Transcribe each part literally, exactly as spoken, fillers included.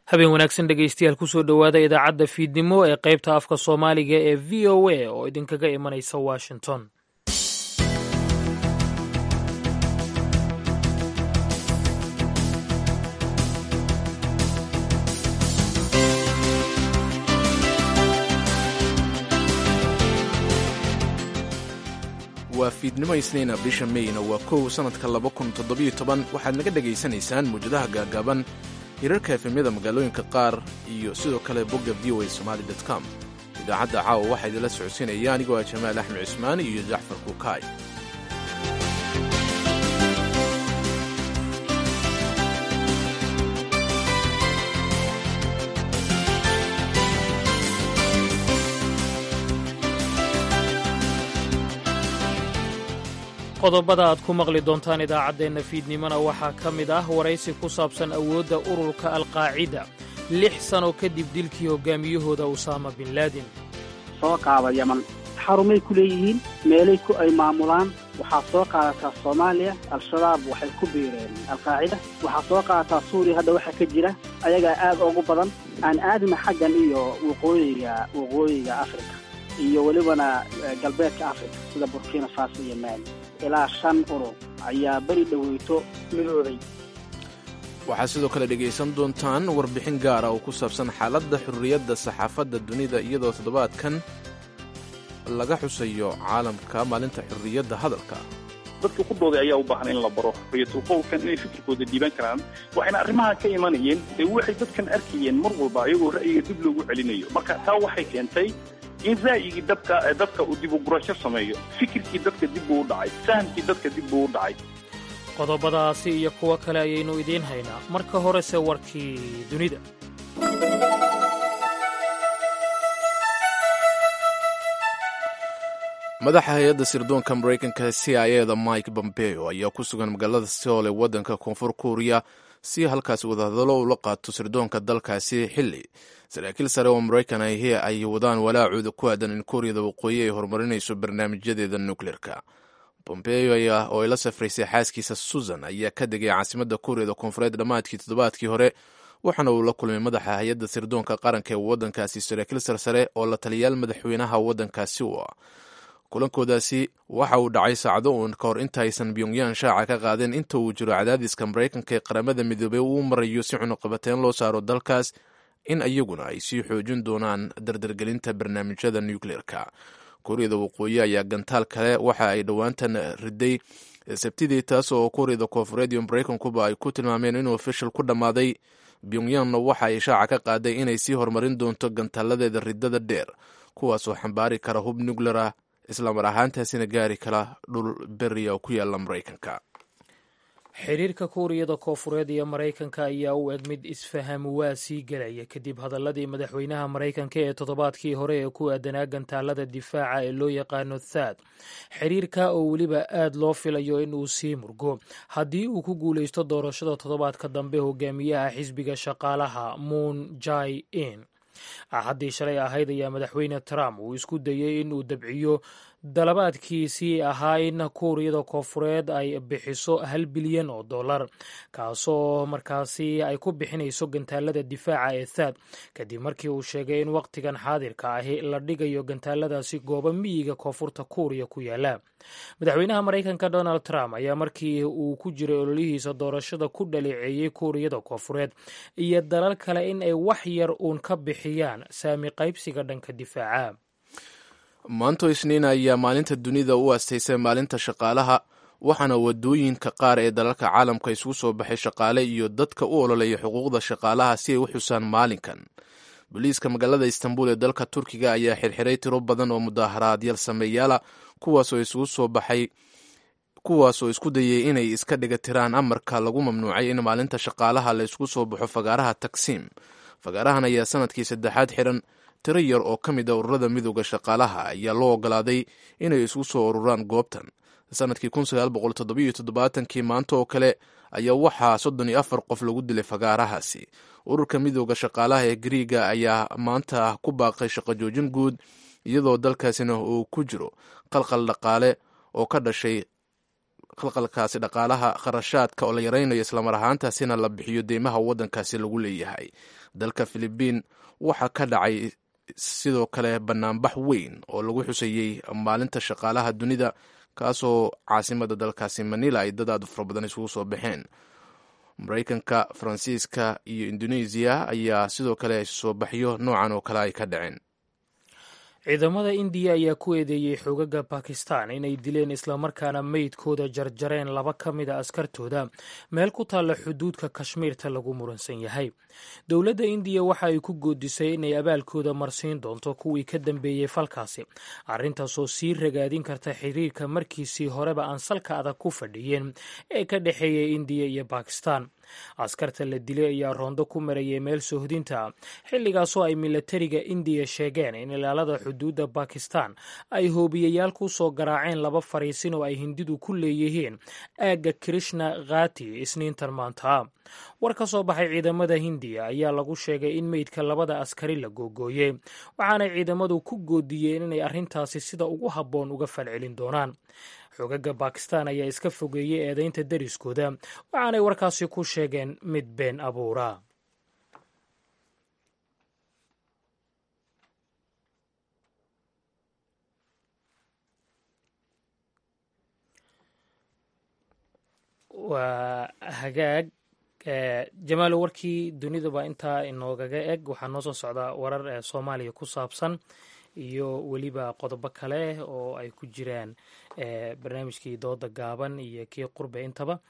habeen wanaagsan dhegaystayaal kusoo dhowaada idaacadda fiidnimo ee qaybta afka soomaaliga ee v o a oo idinkaga imanaysa washington. waa fiidnimo isniina bisha meyna waa kow sannadka laba kun toddobiyo toban waxaad naga dhegaysanaysaan muwjadaha gaagaaban hirarka efemyada magaalooyinka qaar iyo sidoo kale bogga v o a somali dot com. idaacadda caawa waxaa idinla socodsiinaya anigoo ah jamaal axmed cismaan iyo jacfar kukaay. qodobada aad ku maqli doontaan idaacaddeenna fiidnimona waxaa ka mid ah waraysi ku saabsan awoodda ururka alqaacida lix sano kadib dilkii hoggaamiyahooda usaama bin laadin. soo qaada yaman xarumay ku leeyihiin meelay ku ay maamulaan waxaa soo qaadataa soomaaliya al-shabaab waxay ku biireen alqaacida waxaa soo qaadataa suuriya hadda waxaa ka jira ayagaa aad ugu badan aan aadna xaggan iyo waqooyiga waqooyiga afrika iyo welibana galbeedka afrika sida burkina faso iyo maali ilaa shan urur ayaa beri dhoweyto midooday. waxaad sidoo kale dhegaysan doontaan warbixin gaara oo ku saabsan xaaladda xurriyadda saxaafadda dunida iyadoo toddobaadkan laga xusayo caalamka maalinta xurriyadda hadalka. dadka ku dooday ayaa u baahan in la baro xurriyatul qowlkan inay fikirkooda dhiiban karaan waxayna arrimaha ka imanayeen ee waxay dadkan arkayeen mar walba ayagoo ra'yiga dib loogu celinayo marka taa waxay keentay in ra'yigii dabka dadka uu dib u gurasho sameeyo fikirkii dadka dib buu u dhacay fahamkii dadka dib buu u dhacay. qodobadaasi iyo kuwo kale ayaynu idiin haynaa marka horese warkii dunida. madaxa hay-adda sirdoonka maraykanka c i a da mike pompeo ayaa ku sugan magaalada seoul ee waddanka koonfur kuuriya si halkaasi wadahadallo ula qaato sirdoonka dalkaasi xilli saraakiil sare oo maraykan ahi ay wadaan walaacooda ku aadan in kuuriyada waqooyi ay horumarinayso barnaamijyadeeda nukleerka. pompeo oo ay la safraysay xaaskiisa susan ayaa ka degay caasimadda kuuriyada koonfureed dhammaadkii toddobaadkii hore waxaana uu la kulmay madaxa hay-adda sirdoonka qaranka ee waddankaasi saraakiil sarsare oo la taliyaal madaxweynaha waddankaasi u ah. kulankoodaasi waxa uu dhacay saacado uun ka hor intaaysan pyongyang shaaca ka qaadeen inta uu jiro cadaadiska maraykanka ee qaramada midoobey uu marayo si cunuqabateen loo saaro dalkaas in iyaguna ay sii xoojin doonaan dardargelinta barnaamijyada nukleerka. kuuriyada waqooyi ayaa gantaal kale waxa ay dhowaantan riday sabtidii taas oo kuuriyada koonfureed iyo maraykankuba ay ku tilmaameen inuu fishil ku dhammaaday. pyongyangna waxa ay shaaca ka qaaday inay sii horumarin doonto gantaaladeeda ridada dheer kuwaasoo xambaari kara hub nukleer ah islamar ahaantaasina gaari kala dhul beriya oo ku yaala maraykanka. xiriirka kuuriyada koonfureed iyo maraykanka ayaa u eg mid isfaham waa sii gelaya kadib hadalladii madaxweynaha maraykanka ee toddobaadkii hore ee ku aadanaa gantaalada difaaca ee loo yaqaano thaad. xiriirka oo weliba aad loo filayo in uu sii murgo haddii uu ku guulaysto doorashada toddobaadka dambe hogaamiyaha xisbiga shaqaalaha moon jai in. axaddii shalay ahayd ayaa madaxweyne trump uu isku dayey in uu dabciyo dalabaadkiisii ahaa in kuuriyada koonfureed ay bixiso hal bilyan oo dollar kaasoo markaasi ay ku bixinayso gantaalada difaaca ee thaad kadib markii uu sheegay in wakhtigan xaadirka ahi la dhigayo gantaaladaasi goobo miyiga koonfurta kuuriya ku yaala. madaxweynaha maraykanka donald trump ayaa markii uu ku jiray ololihiisa doorashada ku dhaleeceeyey kuuriyada koonfureed iyo dalal kale in ay wax yar uun ka bixiyaan saami qaybsiga dhanka difaaca. maanto isniin ayaa maalinta dunida u astaysay maalinta shaqaalaha waxaana wadooyinka qaar ee dalalka caalamka isugu soo baxay shaqaale iyo dadka u ololeeya xuquuqda shaqaalaha si ay u xusaan maalinkan. booliiska magaalada istanbul ee dalka turkiga ayaa xirxiray tiro badan oo mudaaharaadyaal sameeyaala kuwaasoo isugu soo baxay kuwaasoo isku dayay inay iska dhiga tiraan amarka lagu mamnuucay in maalinta shaqaalaha la isugu soo baxo fagaaraha taqsiim. fagaarahan ayaa sanadkii saddexaad xiran. tiro yar oo ka mid a ururada midooda shaqaalaha ayaa loo ogolaaday inay isugu soo ururaan goobtan. sanadkii kun sagaal boqol toddobiyo toddobaatankii maanta oo kale ayaa waxaa soddon iyo afar qof lagu dilay fagaarahaasi. ururka midooda shaqaalaha ee gariiga ayaa maanta ku baaqay shaqo joojin guud iyadoo dalkaasina uu ku jiro qalqal dhaqaale oo ka dhashay qalqalkaasi dhaqaalaha kharashaadka oo la yaraynayo islamar ahaantaasina la bixiyo deymaha waddankaasi lagu leeyahay. dalka Philippines waxaa ka dhacay sidoo kale banaanbax weyn oo lagu xusayey maalinta shaqaalaha dunida kaasoo caasimada dalkaasi Manila ay dad aad fara badan isugu soo baxeen. Mareykanka, Faransiiska iyo Indonesia ayaa sidoo kale soo baxyo noocan oo kale ay ka dhaceen. ciidamada indiya ayaa ku eedeeyey xoogaga bakistan inay dileen islamarkaana meydkooda jarjareen laba ka mid a askartooda meel ku taalla xuduudka kashmiirta lagu muransan yahay. dowladda indiya waxa ay ku goodisay inay abaalkooda marsiin doonto kuwii ka dambeeyey falkaasi, arrintaasoo sii ragaadin karta xiriirka markiisii horeba aan salka adag ku fadhiyeen ee ka dhexeeyay indiya iyo bakistan. askarta la dilay ayaa roondo ku marayay meel sohdinta xilligaasoo ay milatariga indiya sheegeen in ilaalada xuduudda bakistan ay hoobiyayaal ku soo garaaceen laba fariisin oo ay hindidu ku leeyihiin aagga krishna khati isniintan maanta. war ka soo baxay ciidamada hindiya ayaa lagu sheegay in meydka labada askari la googooyey, waxaanay ciidamadu ku goodiyeen inay arrintaasi sida ugu habboon uga falcelin doonaan. xoogaga bakistan ayaa iska fogeeyey eedaynta deriskooda, waxaanay warkaasi ku sheegeen mid been abuura. waa hagaag jamaalo, warkii dunidaba intaa inoogaga eg. waxaa noo soo socdaa warar ee soomaaliya ku saabsan iyo weliba qodobo kale oo ay ku jiraan barnaamijkii dooda gaaban iyo kii qurbe intaba.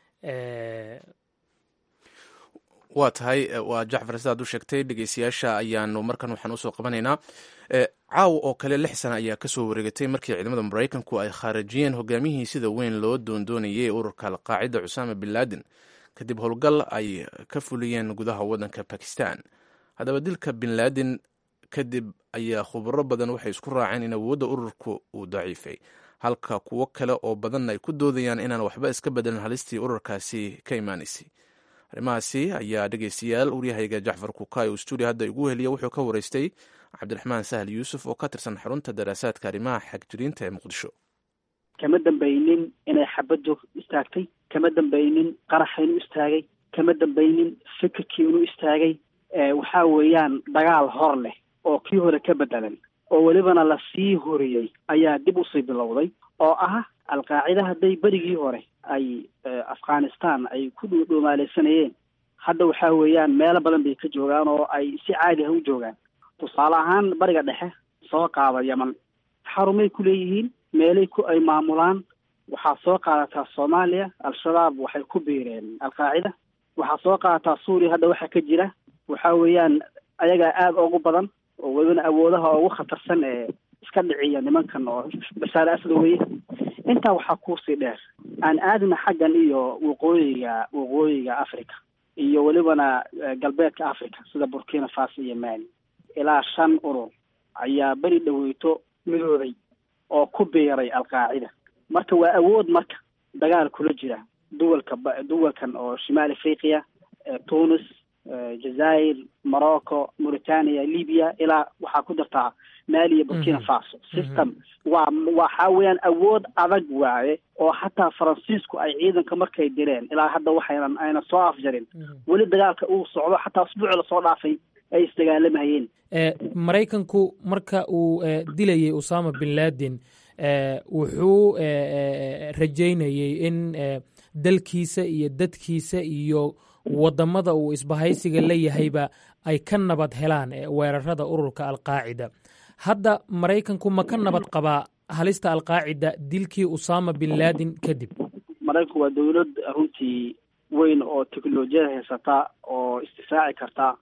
waa tahay waa jacfar sidaad u sheegtay, dhegeystayaasha ayaanu markan waxaan usoo qabanaynaa. caawa oo kale lix sana ayaa kasoo wareegatay markii ciidamada maraykanku ay khaarajiyeen hogaamiyihii sida weyn loo doondoonayay ururka alqaacida cusaama bin laden kadib howlgal ay ka fuliyeen gudaha waddanka bakistan. haddaba dilka bin laden kadib ayaa khubaro badan waxay isku raaceen in awoodda ururku uu daciifay, halka kuwo kale oo badanna ay ku doodayaan inaan waxba iska bedelin halistii ururkaasi ka imaanaysay. arrimahaasi ayaa dhegeystayaal waryahayga jacfar kukaay oo stuudio hadda igu heliya wuxuu ka waraystay cabdiraxmaan sahal yuusuf oo ka tirsan xarunta daraasaadka arrimaha xagjiriinta ee muqdisho. kama dambaynin inay xabad joog istaagtay, kama dambaynin qaraxa inuu istaagay, kama dambaynin fikirkii inuu istaagay. waxaa weeyaan dagaal hor leh oo kii hore ka bedelan oo welibana lasii horiyey ayaa dib usii bilowday, oo ah alqaacida hadday berigii hore ay afghanistan ay ku dhuumaaleysanayeen, hadda waxaa weeyaan meelo badan bay ka joogaan oo ay si caadi ah u joogaan. tusaale ahaan bariga dhexe soo qaada yeman, xarumay ku leeyihiin, meelay ku ay maamulaan. waxaa soo qaadataa soomaaliya, al-shabaab waxay ku biireen alqaacida. waxaa soo qaadataa suuriya, hadda waxaa ka jira waxaa weeyaan ayagaa aada ugu badan oo welibana awoodaha ugu khatarsan ee iska dhiciya nimankan oo bashaar asad weye. intaa waxaa kuusii dheer aan aadna xaggan iyo waqooyiga waqooyiga africa iyo welibana galbeedka africa sida burkina faso iyo mali, ilaa shan urur ayaa beri dhaweyto midooday oo ku biiray alqaacida. marka waa awood marka dagaal kula jira duwalka duwalkan oo shimaal afriqiya, tunis, jazair, morocco, mauritania, libya, ilaa waxaa ku dartaa mali iyo burkina faso. system waa waxaa weeyaan awood adag waaye oo xataa faransiisku ay ciidanka markay direen ilaa hadda waxaynan ayna soo afjarin. weli dagaalka uu socdo, xataa usbuuci lasoo dhaafay ay isdagaalamayeen. maraykanku marka uu dilayay usama bin laden wuxuu rajaynayay in dalkiisa iyo dadkiisa iyo wadamada uu isbahaysiga la yahayba ay ka nabad helaan weerarada ururka alqaacida. hadda maraykanku ma ka nabad qabaa halista alqaacida dilkii usama bin laden kadib? maraykanku waa dowlad runtii weyn oo teknolojiyada haysata oo isdifaaci karta,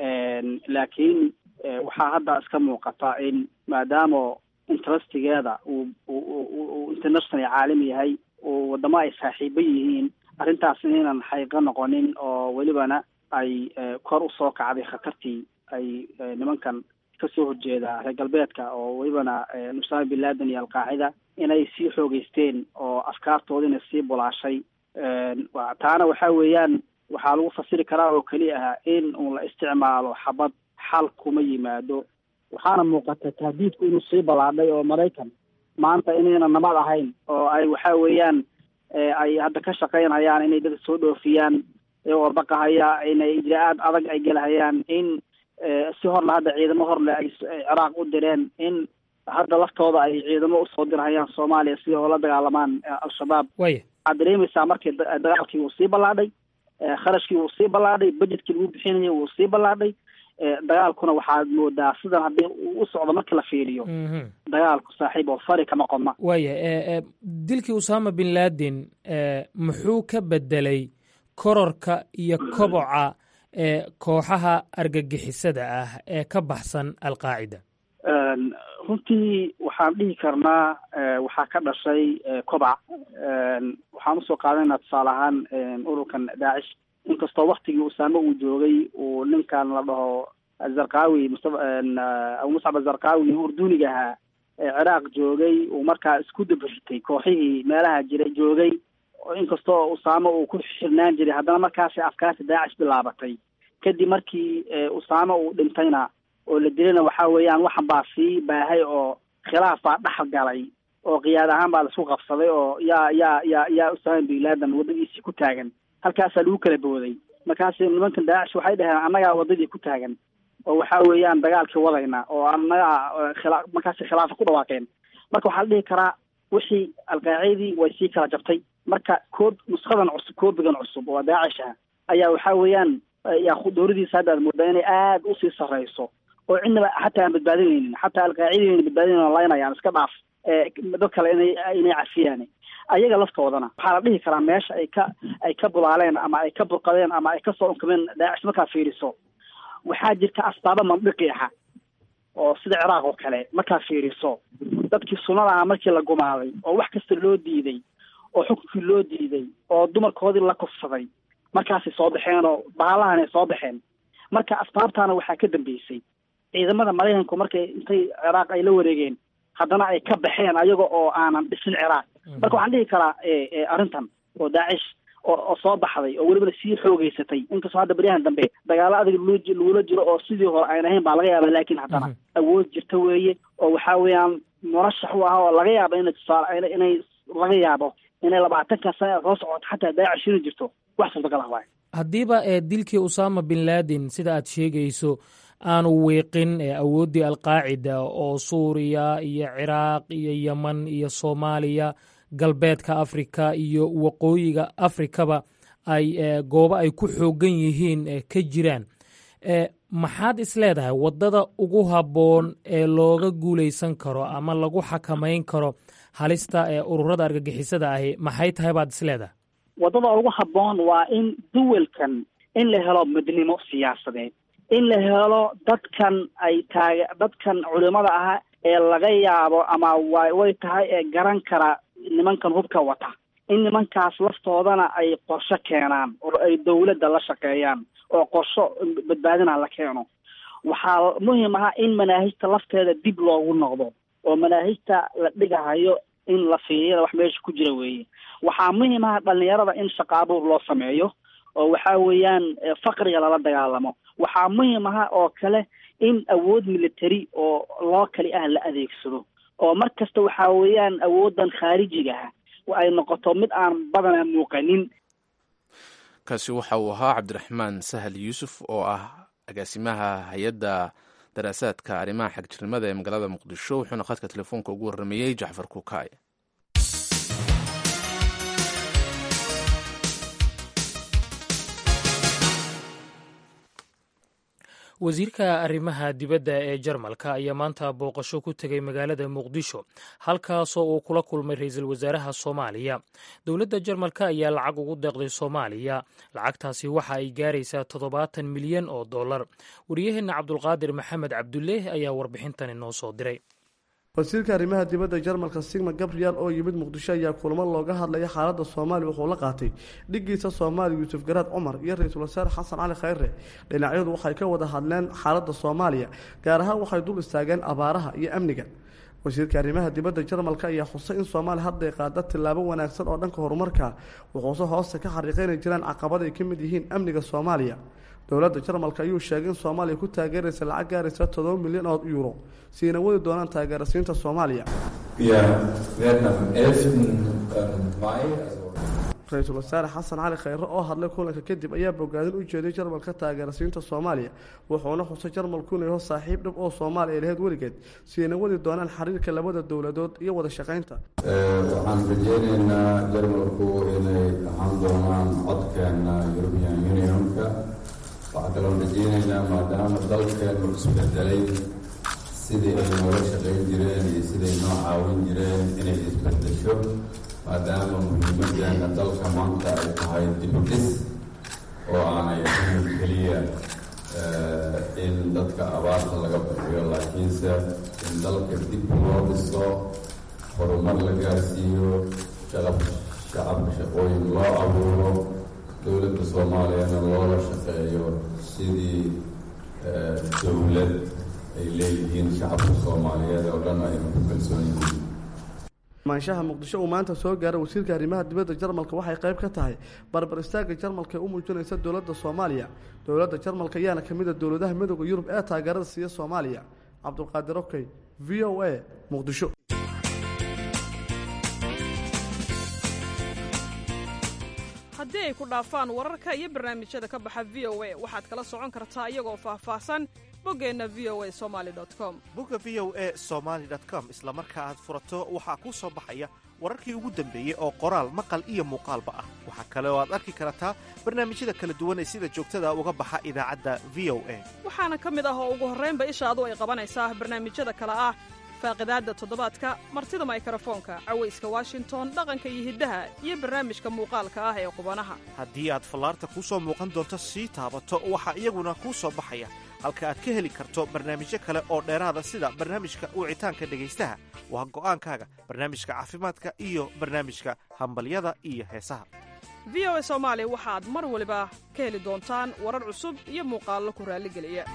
laakiin waxaa hadda iska muuqata in maadaama interestigeeda uu uu international caalami yahay oo wadamo ay saaxiibo yihiin, arrintaas inaynan xaqiiqo noqonin oo welibana ay kor usoo kacday khatartii ay nimankan kasoo horjeeda reer galbeedka oo welibana usama bin laden iyo alqaacida inay sii xoogeysteen oo afkaartoodina sii bulaashay. taana waxaa weeyaan waxaa lagu fasiri karaa oo keliya ah in uun la isticmaalo xabad xal kuma yimaado. waxaana muuqata tahdiidku inuu sii balaadhay oo maraykan maanta inayna nabad ahayn oo ay waxaa weeyaan ay hadda ka shaqaynayaan inay dadka soo dhoofiyaan iyagoo baqahaya inay ijraa'aad adag ay gelahayaan in si horle hadda ciidamo horle ay ciraaq u direen in hadda laftooda ay ciidamo usoo dirhayaan soomaaliya si oo la dagaalamaan al-shabaab waxaad dareemaysaa markii dagaalkii wuu sii ballaadhay kharashkii wuu sii ballaadhay budgetkii lagu bixinayay wuu sii ballaadhay dagaalkuna waxaad moodaa sidan haddii u socdo marka la fiiriyo dagaalku saaxiib oo fari kama qodna waaya dilkii usaama bin laden muxuu ka bedelay kororka iyo koboca kooxaha argagixisada ah ee ka baxsan alqaacida runtii waxaan dhihi karnaa waxaa ka dhashay kobac waxaan usoo qaadanaynaa tusaale ahaan ururkan daacish inkastoo waktigii usaame uu joogay uu ninkan la dhaho azarqaawi abu muscab azarqaawi urduniga ahaa ciraaq joogay uu markaa isku dabritay kooxihii meelaha jira joogay inkastoo usaame uu ku xirnaan jiray haddana markaasi afkaarta daacish bilaabatay kadib markii usaame uu dhintayna oo la dilayna waxa weeyaan waxan baa sii baahay oo khilaaf baa dhex galay oo qiyaad ahaan baa laisku qabsaday oo yaa yaa yaa yaa usaama bin laden waddadiisii ku taagan halkaasaa lagu kala booday markaasi nimankan daacish waxay dhaheen annagaa waddadii ku taagan oo waxa weeyaan dagaalkii wadayna oo annagaa khila markaasi khilaafa ku dhawaaqeen marka waxaa la dhihi karaa wixii alqaacidii way sii kala jabtay marka koob nuskadan cusub koobigan cusub oo daacish ah ayaa waxa weeyaan yaa dowladiisa hadda aad moodaa inay aada usii sarreyso oo cidnaba xataa aan badbaadinaynin xataa alqaacidayna badbaadinayn laynayaan iska dhaaf dad kale inay inay cafiyaan ayaga laftoodana waxaa la dhihi karaa meesha ay ka ay ka bulaaleen ama ay ka burqadeen ama ay kasoo unkameen daacish markaa fiiriso waxaa jirta asbaabo mandiqi aha oo sida ciraaq oo kale markaa fiiriso dadkii sunnada aha markii la gumaaday oo wax kasta loo diiday oo xukunkii loo diiday oo dumarkoodii la kufsaday markaasay soo baxeen oo baalahanay soo baxeen marka asbaabtaana waxaa ka dambeysay ciidamada maraykanku markay intay ciraaq ay la wareegeen haddana ay ka baxeen ayaga oo aanan dhisin ciraaq marka waxaan dhihi karaa arrintan oo daacish oo oo soo baxday oo welibana sii xoogeysatay inkastoo hadda beryahan dambe dagaalo adag lagula jiro oo sidii hore ayn ahayn baa laga yaaba laakiin haddana awood jirta weeye oo waxaa weeyaan murashax u ah oo laga yaabo inay tusaale inay laga yaabo inay labaatanka sane soo socoto xataa daacish inay jirto wax suurtagal ah waaye haddiiba dilkii usaama bin laden sida aad sheegayso aanu wiiqin awooddii alqaacida oo suuriya iyo ciraaq iyo yeman iyo soomaaliya galbeedka afrika iyo waqooyiga afrikaba ay goobo ay ku xoogan yihiin ka jiraan maxaad isleedahay waddada ugu habboon ee looga guulaysan karo ama lagu xakamayn karo halista ee ururada argagixisada ahi maxay tahay baad isleedahay waddada ugu habboon waa in duwalkan in la helo midnimo siyaasadeed in la helo dadkan ay taaga dadkan culimada ah ee laga yaabo ama way way tahay ee garan kara nimankan hubka wata in nimankaas laftoodana ay qorshe keenaan oo ay dawladda la shaqeeyaan oo qorsho badbaadina la keeno waxaa muhiim ah in manaahijta lafteeda dib loogu noqdo oo manaahijta la dhigahayo in la fiiriyo wax meesha ku jira weeye waxaa muhiim ah dhalinyarada in shaqo abuur loo sameeyo oo waxaa weeyaan faqriga lala dagaalamo waxaa muhiim ah oo kale in awood military oo loo kali ah la adeegsado oo mar kasta waxaa weeyaan awoodan khaarijiga ah ay noqoto mid aan badanaa muuqanin kaasi waxa uu ahaa cabdiraxmaan sahal yuusuf oo ah agaasimaha hay-adda daraasaadka arrimaha xagjirnimada ee magaalada muqdisho wuxuuna khadka telefoonka ugu warrameeyey jacfar kukaay wasiirka arrimaha dibadda ee jarmalka ayaa maanta booqasho ku tegay magaalada muqdisho halkaasoo uu kula kulmay ra-iisul wasaaraha soomaaliya dowladda jarmalka ayaa lacag ugu deeqday soomaaliya lacagtaasi waxa ay gaaraysaa toddobaatan milyan oo dollar wariyaheenna cabdulqaadir maxamed cabduleeh ayaa warbixintan inoo soo diray wasiirka arrimaha dibadda jarmalka sigma gabriel oo yimid muqdisho ayaa kulamo looga hadlaya xaaladda soomaaliya wuxuu la qaatay dhigiisa soomaaliya yuusuf garaad cumar iyo ra-iisul wasaare xasan cali khayre dhinacyadu waxay ka wada hadleen xaaladda soomaaliya gaar ahaan waxay dul istaageen abaaraha iyo amniga wasiirka arrimaha dibadda jarmalka ayaa xusay in soomaaliya hadday qaada tillaabo wanaagsan oo dhanka horumarka wuxuuse hoosta ka xariiqaynay jiraan caqabad ay ka mid yihiin amniga soomaaliya dowladda jarmalka ayuu sheegay in soomaaliya ku taageeraysa lacag gaaraysa toddoba milyan oo yuuro siina wadi doonaan taageerasiinta soomaaliya ra-iisul wasaare xasan cali khayre oo hadlay kulanka kadib ayaa bogaadin u jeeday jarmalka taageerasiinta soomaaliya wuxuuna xusay jarmalku inuu yaho saaxiib dhab oo soomaaliya ay lahayd weligeed si ayna wadi doonaan xiriirka labada dowladood iyo wada shaqaynta waxaan rajeynaynaa jarmalku inay ahaan doonaan codkeena European Unionka waxaa kaloo rajeynaynaa maadaama dalkeenu isbedelay sidii ay noola shaqayn jireen iyo siday noo caawin jireen inay isbedesho maadaama muhiimadeena dalka maanta ay tahay dibudhis oo aanay ahayn keliya in dadka abaarta laga bixiyo laakiinse in dalka dib loo dhiso horumar la gaarsiiyo shacabka shaqooyin loo abuuro dowladda soomaaliyana loola shaqeeyo sidii dowlad ay leeyihiin shacabka soomaaliyeed oo dhan ayna ku kalsoon yihiin maanshaha muqdisho uu maanta soo gaaray wasiirka arrimaha dibadda jarmalka waxay qayb ka tahay barbar istaagga jarmalka ee u muujinaysa dowladda soomaaliya dowladda jarmalka ayaana ka mid a dowladaha midooda yurub ee taageerada siiya soomaaliya cabdulqaadir okey v o a muqdisho haddii ay ku dhaafaan wararka iyo barnaamijyada ka baxa v o a waxaad kala socon kartaa iyagoo faahfaahsan boggeenna v o a somaali com bogga v o a somaali com isla marka aad furato waxaa kuu soo baxaya wararkii ugu dambeeyey oo qoraal maqal iyo muuqaalba ah waxaa kale oo aad arki kartaa barnaamijyada kala duwan ee sida joogtada uga baxa idaacadda v o a waxaana ka mid ah oo ugu horraynba ishaadu ay qabanaysaa barnaamijyada kale ah faaqidaadda toddobaadka martida maykarafoonka cawayska washington dhaqanka iyo hiddaha iyo barnaamijka muuqaalka ah ee qubanaha haddii aad fallaarta kuu soo muuqan doonto sii taabato waxaa iyaguna kuu soo baxaya halka aad ka heli karto barnaamijyo kale oo dheeraada sida barnaamijka wicitaanka dhegaystaha waa go'aankaaga barnaamijka caafimaadka iyo barnaamijka hambalyada iyo heesaha v o a soomaali waxaad mar waliba ka heli doontaan warar cusub iyo muuqaallo ku raalligeliya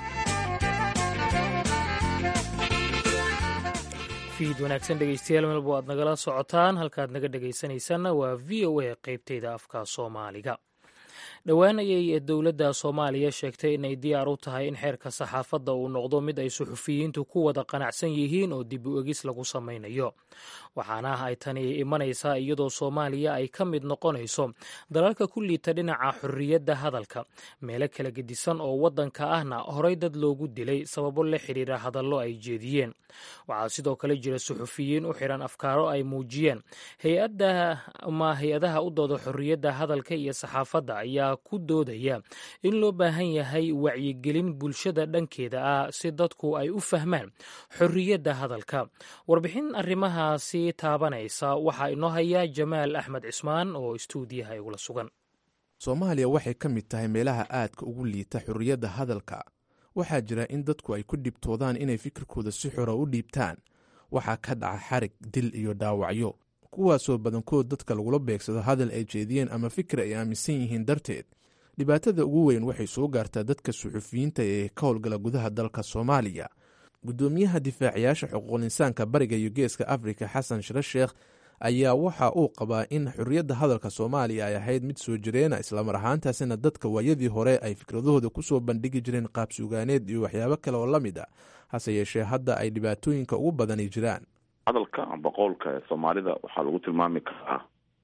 fiid wanaagsan dhegaystayaal melbo aad nagala socotaan halkaad naga dhegaysanaysanna waa v o a qaybtayda afka soomaaliga dhowaan ayay dowladda soomaaliya sheegtay inay diyaar u tahay in xeerka saxaafadda uu noqdo mid ay suxufiyiintu ku wada qanacsan yihiin oo dib u egis lagu samaynayo waxaana ay tani imanaysaa iyadoo soomaaliya ay ka mid noqonayso dalalka ku liita dhinaca xorriyadda hadalka meelo kala gedisan oo waddanka ahna horay dad loogu dilay sababo la xidhiira hadallo ay jeediyeen waxaa sidoo kale jira suxufiyiin u xidhan afkaaro ay muujiyeen hay-adda ama hay-adaha u dooda xorriyadda hadalka iyo saxaafadda ayaa ku doodaya in loo baahan yahay wacyigelin bulshada dhankeeda ah si dadku ay u fahmaan xorriyadda hadalka warbixin arrimahaasi taabanaysa waxaa inoo haya jamaal axmed cismaan oo istuudiyaha igula sugan soomaaliya waxay ka mid tahay meelaha aadka ugu liita xorriyadda hadalka waxaa jira in dadku ay ku dhibtoodaan inay fikirkooda si xora u dhiibtaan waxaa ka dhaca xarig dil iyo dhaawacyo kuwaasoo badankood dadka lagula beegsado hadal ay jeediyeen ama fikir ay aaminsan yihiin darteed dhibaatada ugu weyn waxay soo gaartaa dadka suxufiyiinta ee ka howlgala gudaha dalka soomaaliya guddoomiyaha difaaciyaasha xuquuqul insaanka bariga iyo geeska afrika xasan shire sheekh ayaa waxa uu qabaa in xorriyadda hadalka soomaaliya ay ahayd mid soo jireena islamar ahaantaasina dadka waayadii hore ay fikradahooda ku soo bandhigi jireen qaab suugaaneed iyo waxyaabo kale oo la mid a hase yeeshee hadda ay dhibaatooyinka ugu badani jiraan hadalka amba qowlka soomaalida waxaa lagu tilmaami karaa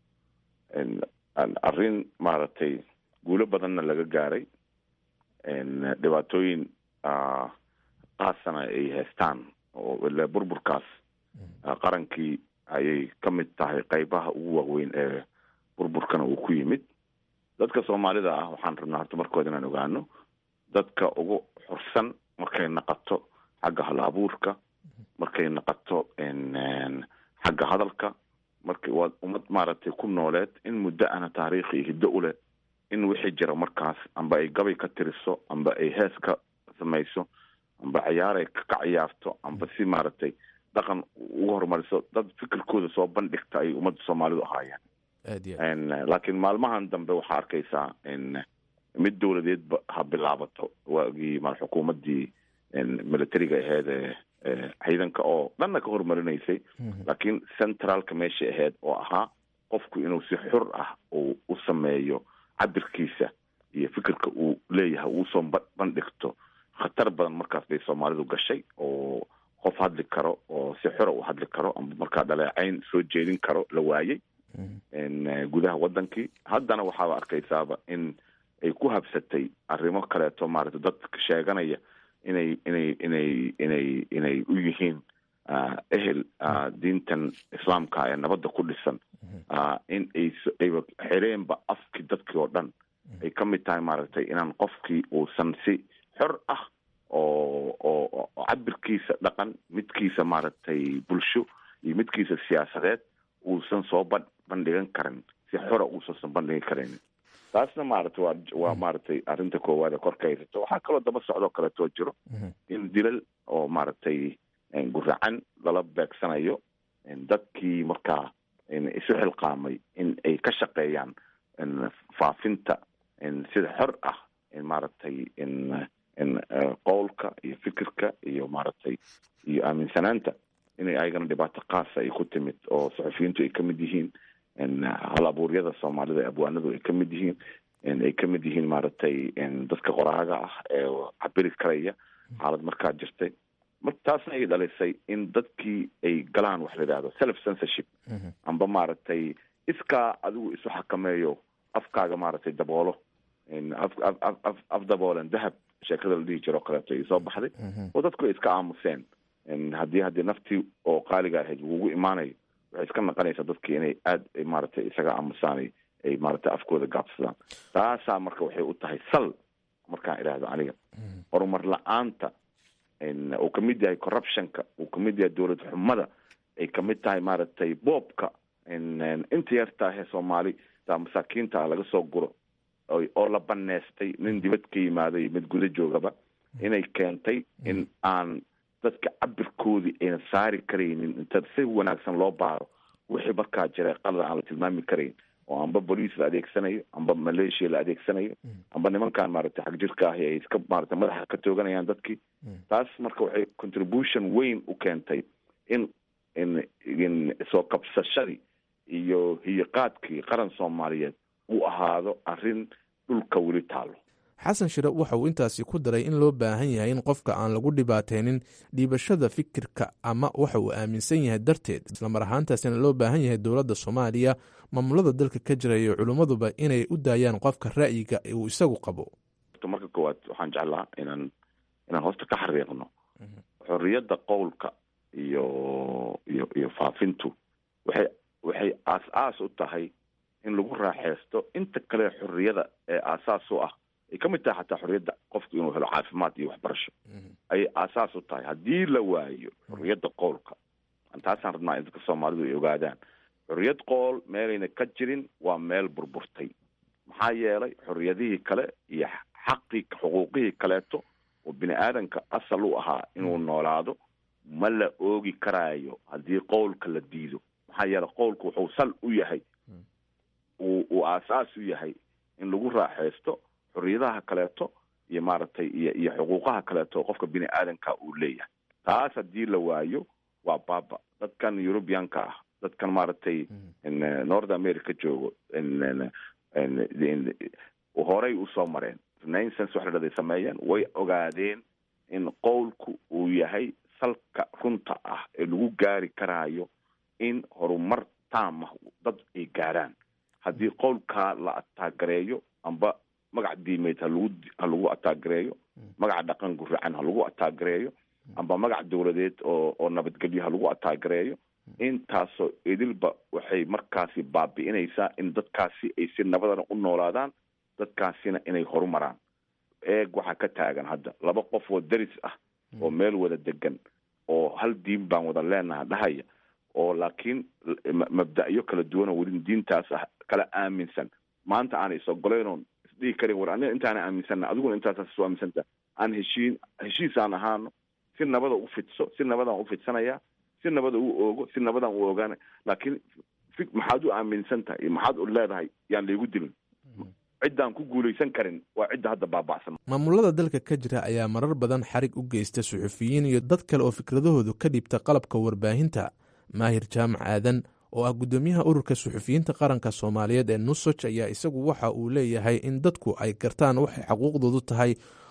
arrin maaragtay guulo badanna laga gaaray dhibaatooyin qaasana ay haystaan oo ile burburkaas qarankii ayay ka mid tahay qaybaha ugu waaweyn ee burburkana uu ku yimid dadka soomaalida ah waxaan rabnaa horta markooda inaan ogaano dadka ugu xursan markay naqato xagga hal abuurka markay naqato xagga hadalka markay waa ummad maaragtay ku nooleed in muddo ana taariikhi iyo hiddo u leh in wixii jira markaas amba ay gabay ka tiriso amba ay hees ka samayso amba ciyaaray ka ciyaarto amba si maaragtay dhaqan ugu horumariso dad fikirkooda soo bandhigta ay ummadda soomaalidu ahaayeen laakiin maalmahan dambe waxaa arkaysaa mid dowladeedba ha bilaabato waagii ma xukuumaddii militariga aheyd ee ciidanka oo dhanna ka horumarinaysay laakiin centraalka meesha ahayd oo ahaa qofku inuu si xur ah uu u sameeyo cabirkiisa iyo fikirka uu leeyahay uu soo bandhigto khatar badan markaas bay soomaalidu gashay oo qof hadli karo oo si xura u hadli karo amba markaa dhaleecayn soo jeedin karo la waayey gudaha wadankii. haddana waxaaba arkaysaaba in ay ku habsatay arrimo kaleeto maaragtay dadka sheeganaya inay inay inay inay inay u yihiin ehel diintan islaamka ee nabadda ku dhisan, in ay ayba xireenba afkii dadkii oo dhan. ay ka mid tahay maaragtay inaan qofkii uusan si xor ah oo oo cabirkiisa dhaqan, midkiisa maaragtay bulsho iyo midkiisa siyaasadeed uusan soo bandhigan karin, si xora uusan bandhigan karin. taasna maaragtay waa waa maaragtay arrinta koowaad ee korka haysato. waxaa kaloo daba socdoo kaleetoo jiro in dilal oo maaragtay guracan lala beegsanayo dadkii markaa isu xilqaamay in ay ka shaqeeyaan faafinta sida xor ah maaragtay in qowlka iyo fikirka iyo maaragtay iyo aaminsanaanta inay ayagana dhibaato qaasa ay ku timid, oo saxufiyiintu ay kamid yihiin, hal abuuryada soomaalida ee abwaanadu ay kamid yihiin, ay kamid yihiin maaragtay dadka qoraaga ah ee cabiri karaya xaalad markaa jirtay. marka taasna ay dhalisay in dadkii ay galaan wax la yidhahdo self censorship, amba maaragtay iskaa adigu isu xakameeyo, afkaaga maaragtay daboolo, af af af af daboolan dahab sheekada la dhihi jiro kaleeto ay soo baxday, oo dadku ay iska aamuseen. haddii haddii naftii oo qaaliga ahayd ugu imaanayo, waxay iska naqanaysaa dadkii inay aada maaragtay isaga aamusaan, ay maaragtay afkooda gaabsadaan. taasaa marka waxay u tahay sal markaan idhaahdo aniga horumar la-aanta uu kamid yahay corruptionka, uu kamid yahay dowlad xumada, ay kamid tahay maaragtay boobka inta yartaahee soomaali taa masaakiinta laga soo guro oo la baneestay nin dibad ka yimaaday mid guda joogaba, inay keentay in aan dadka cabirkoodii ayna saari karaynin inta si wanaagsan loo baaro wixii markaa jiray qalada aan la tilmaami karayn, oo amba boliis la adeegsanayo, amba maleeshiya la adeegsanayo, amba nimankaan maaragtay xag jirka ahi ay iska maaragtay madaxa ka tooganayaan dadkii. taas marka waxay contribution weyn u keentay in in in soo kabsashadii iyo hiiqaadkii qaran soomaaliyeed uu ahaado arrin dhulka weli taalo. xasan shire waxa uu intaasi ku daray in loo baahan yahay in qofka aan lagu dhibaataynin dhiibashada fikirka ama waxa uu aaminsan yahay darteed, islamar ahaantaasina loo baahan yahay dowladda soomaaliya, maamulada dalka ka jira iyo culimmaduba inay u daayaan qofka ra'yiga uu isagu qabo. marka koowaad waxaan jeclaa inaan inaan hoosta ka xariiqno xorriyadda qowlka iyo iyo iyo faafintu waxay waxay aas-aas u tahay in lagu raaxeysto inta kale xorriyada ee aasaas u ah, ay ka mid tahay xataa xorriyadda qofku inuu helo caafimaad iyo waxbarasho, ayay aasaas u tahay. haddii la waayo xorriyadda qowlka, taasaan rabnaa in dadka soomaalidu ay ogaadaan, xorriyad qool meelayna ka jirin waa meel burburtay. maxaa yeelay xorriyadihii kale iyo xaqii xuquuqihii kaleeto oo bini aadanka asal u ahaa inuu noolaado ma la oogi karaayo haddii qowlka la diido. maxaa yeelay qowlku wuxuu sal u yahay, uu uu aasaas u yahay in lagu raaxeysto xorriyadaha kaleeto iyo maaragtay iyo iyo xuquuqaha kaleeto oo qofka bini aadanka uu leeyahay. taas haddii la waayo waa baaba. dadkan Europeanka ah, dadkan maaragtay North America joogo horey usoo mareen renaissance wax la dhahday sameeyeen, way ogaadeen in qowlku uu yahay salka runta ah ee lagu gaari karaayo in horumar taam ah dad ay gaaraan. haddii qowlkaa la ataagareeyo, amba magac diimeed ha lagu ha lagu ataagareeyo, magaca dhaqan guracan ha lagu ataagareeyo, amba magac dowladeed oo oo nabadgelyo ha lagu ataagareeyo, intaasoo idilba waxay markaasi baabi'inaysaa in dadkaasi ay si nabadana u noolaadaan, dadkaasina inay horumaraan. eeg waxaa ka taagan hadda laba qof oo daris ah oo meel wada degan oo hal diin baan wada leenaha dhahaya, oo laakiin mabda'yo kala duwan oo weli diintaas ah kala aaminsan, maanta aan is ogoleynoon isdhihi karin war aniga intaana aaminsanna adiguna intaasaa soo aaminsanta, aan heshiin heshiis aan ahaano, si nabada u fidso, si nabadaan u fidsanayaa, si nabada u oogo, si nabadaan u oogaana. laakiin maxaad u aaminsan tahay iyo maxaad u leedahay yaan laygu dilin. ciddaan ku guulaysan karin waa cidda hadda baaba'san. maamulada dalka ka jira ayaa marar badan xarig u geysta suxufiyiin iyo dad kale oo fikradahoodu ka dhiibta qalabka warbaahinta. maahir jaamac aadan oo ah guddoomiyaha ururka suxufiyiinta qaranka soomaaliyeed ee nusoj ayaa isagu waxa uu leeyahay in dadku ay gartaan waxay xaquuqdoodu tahay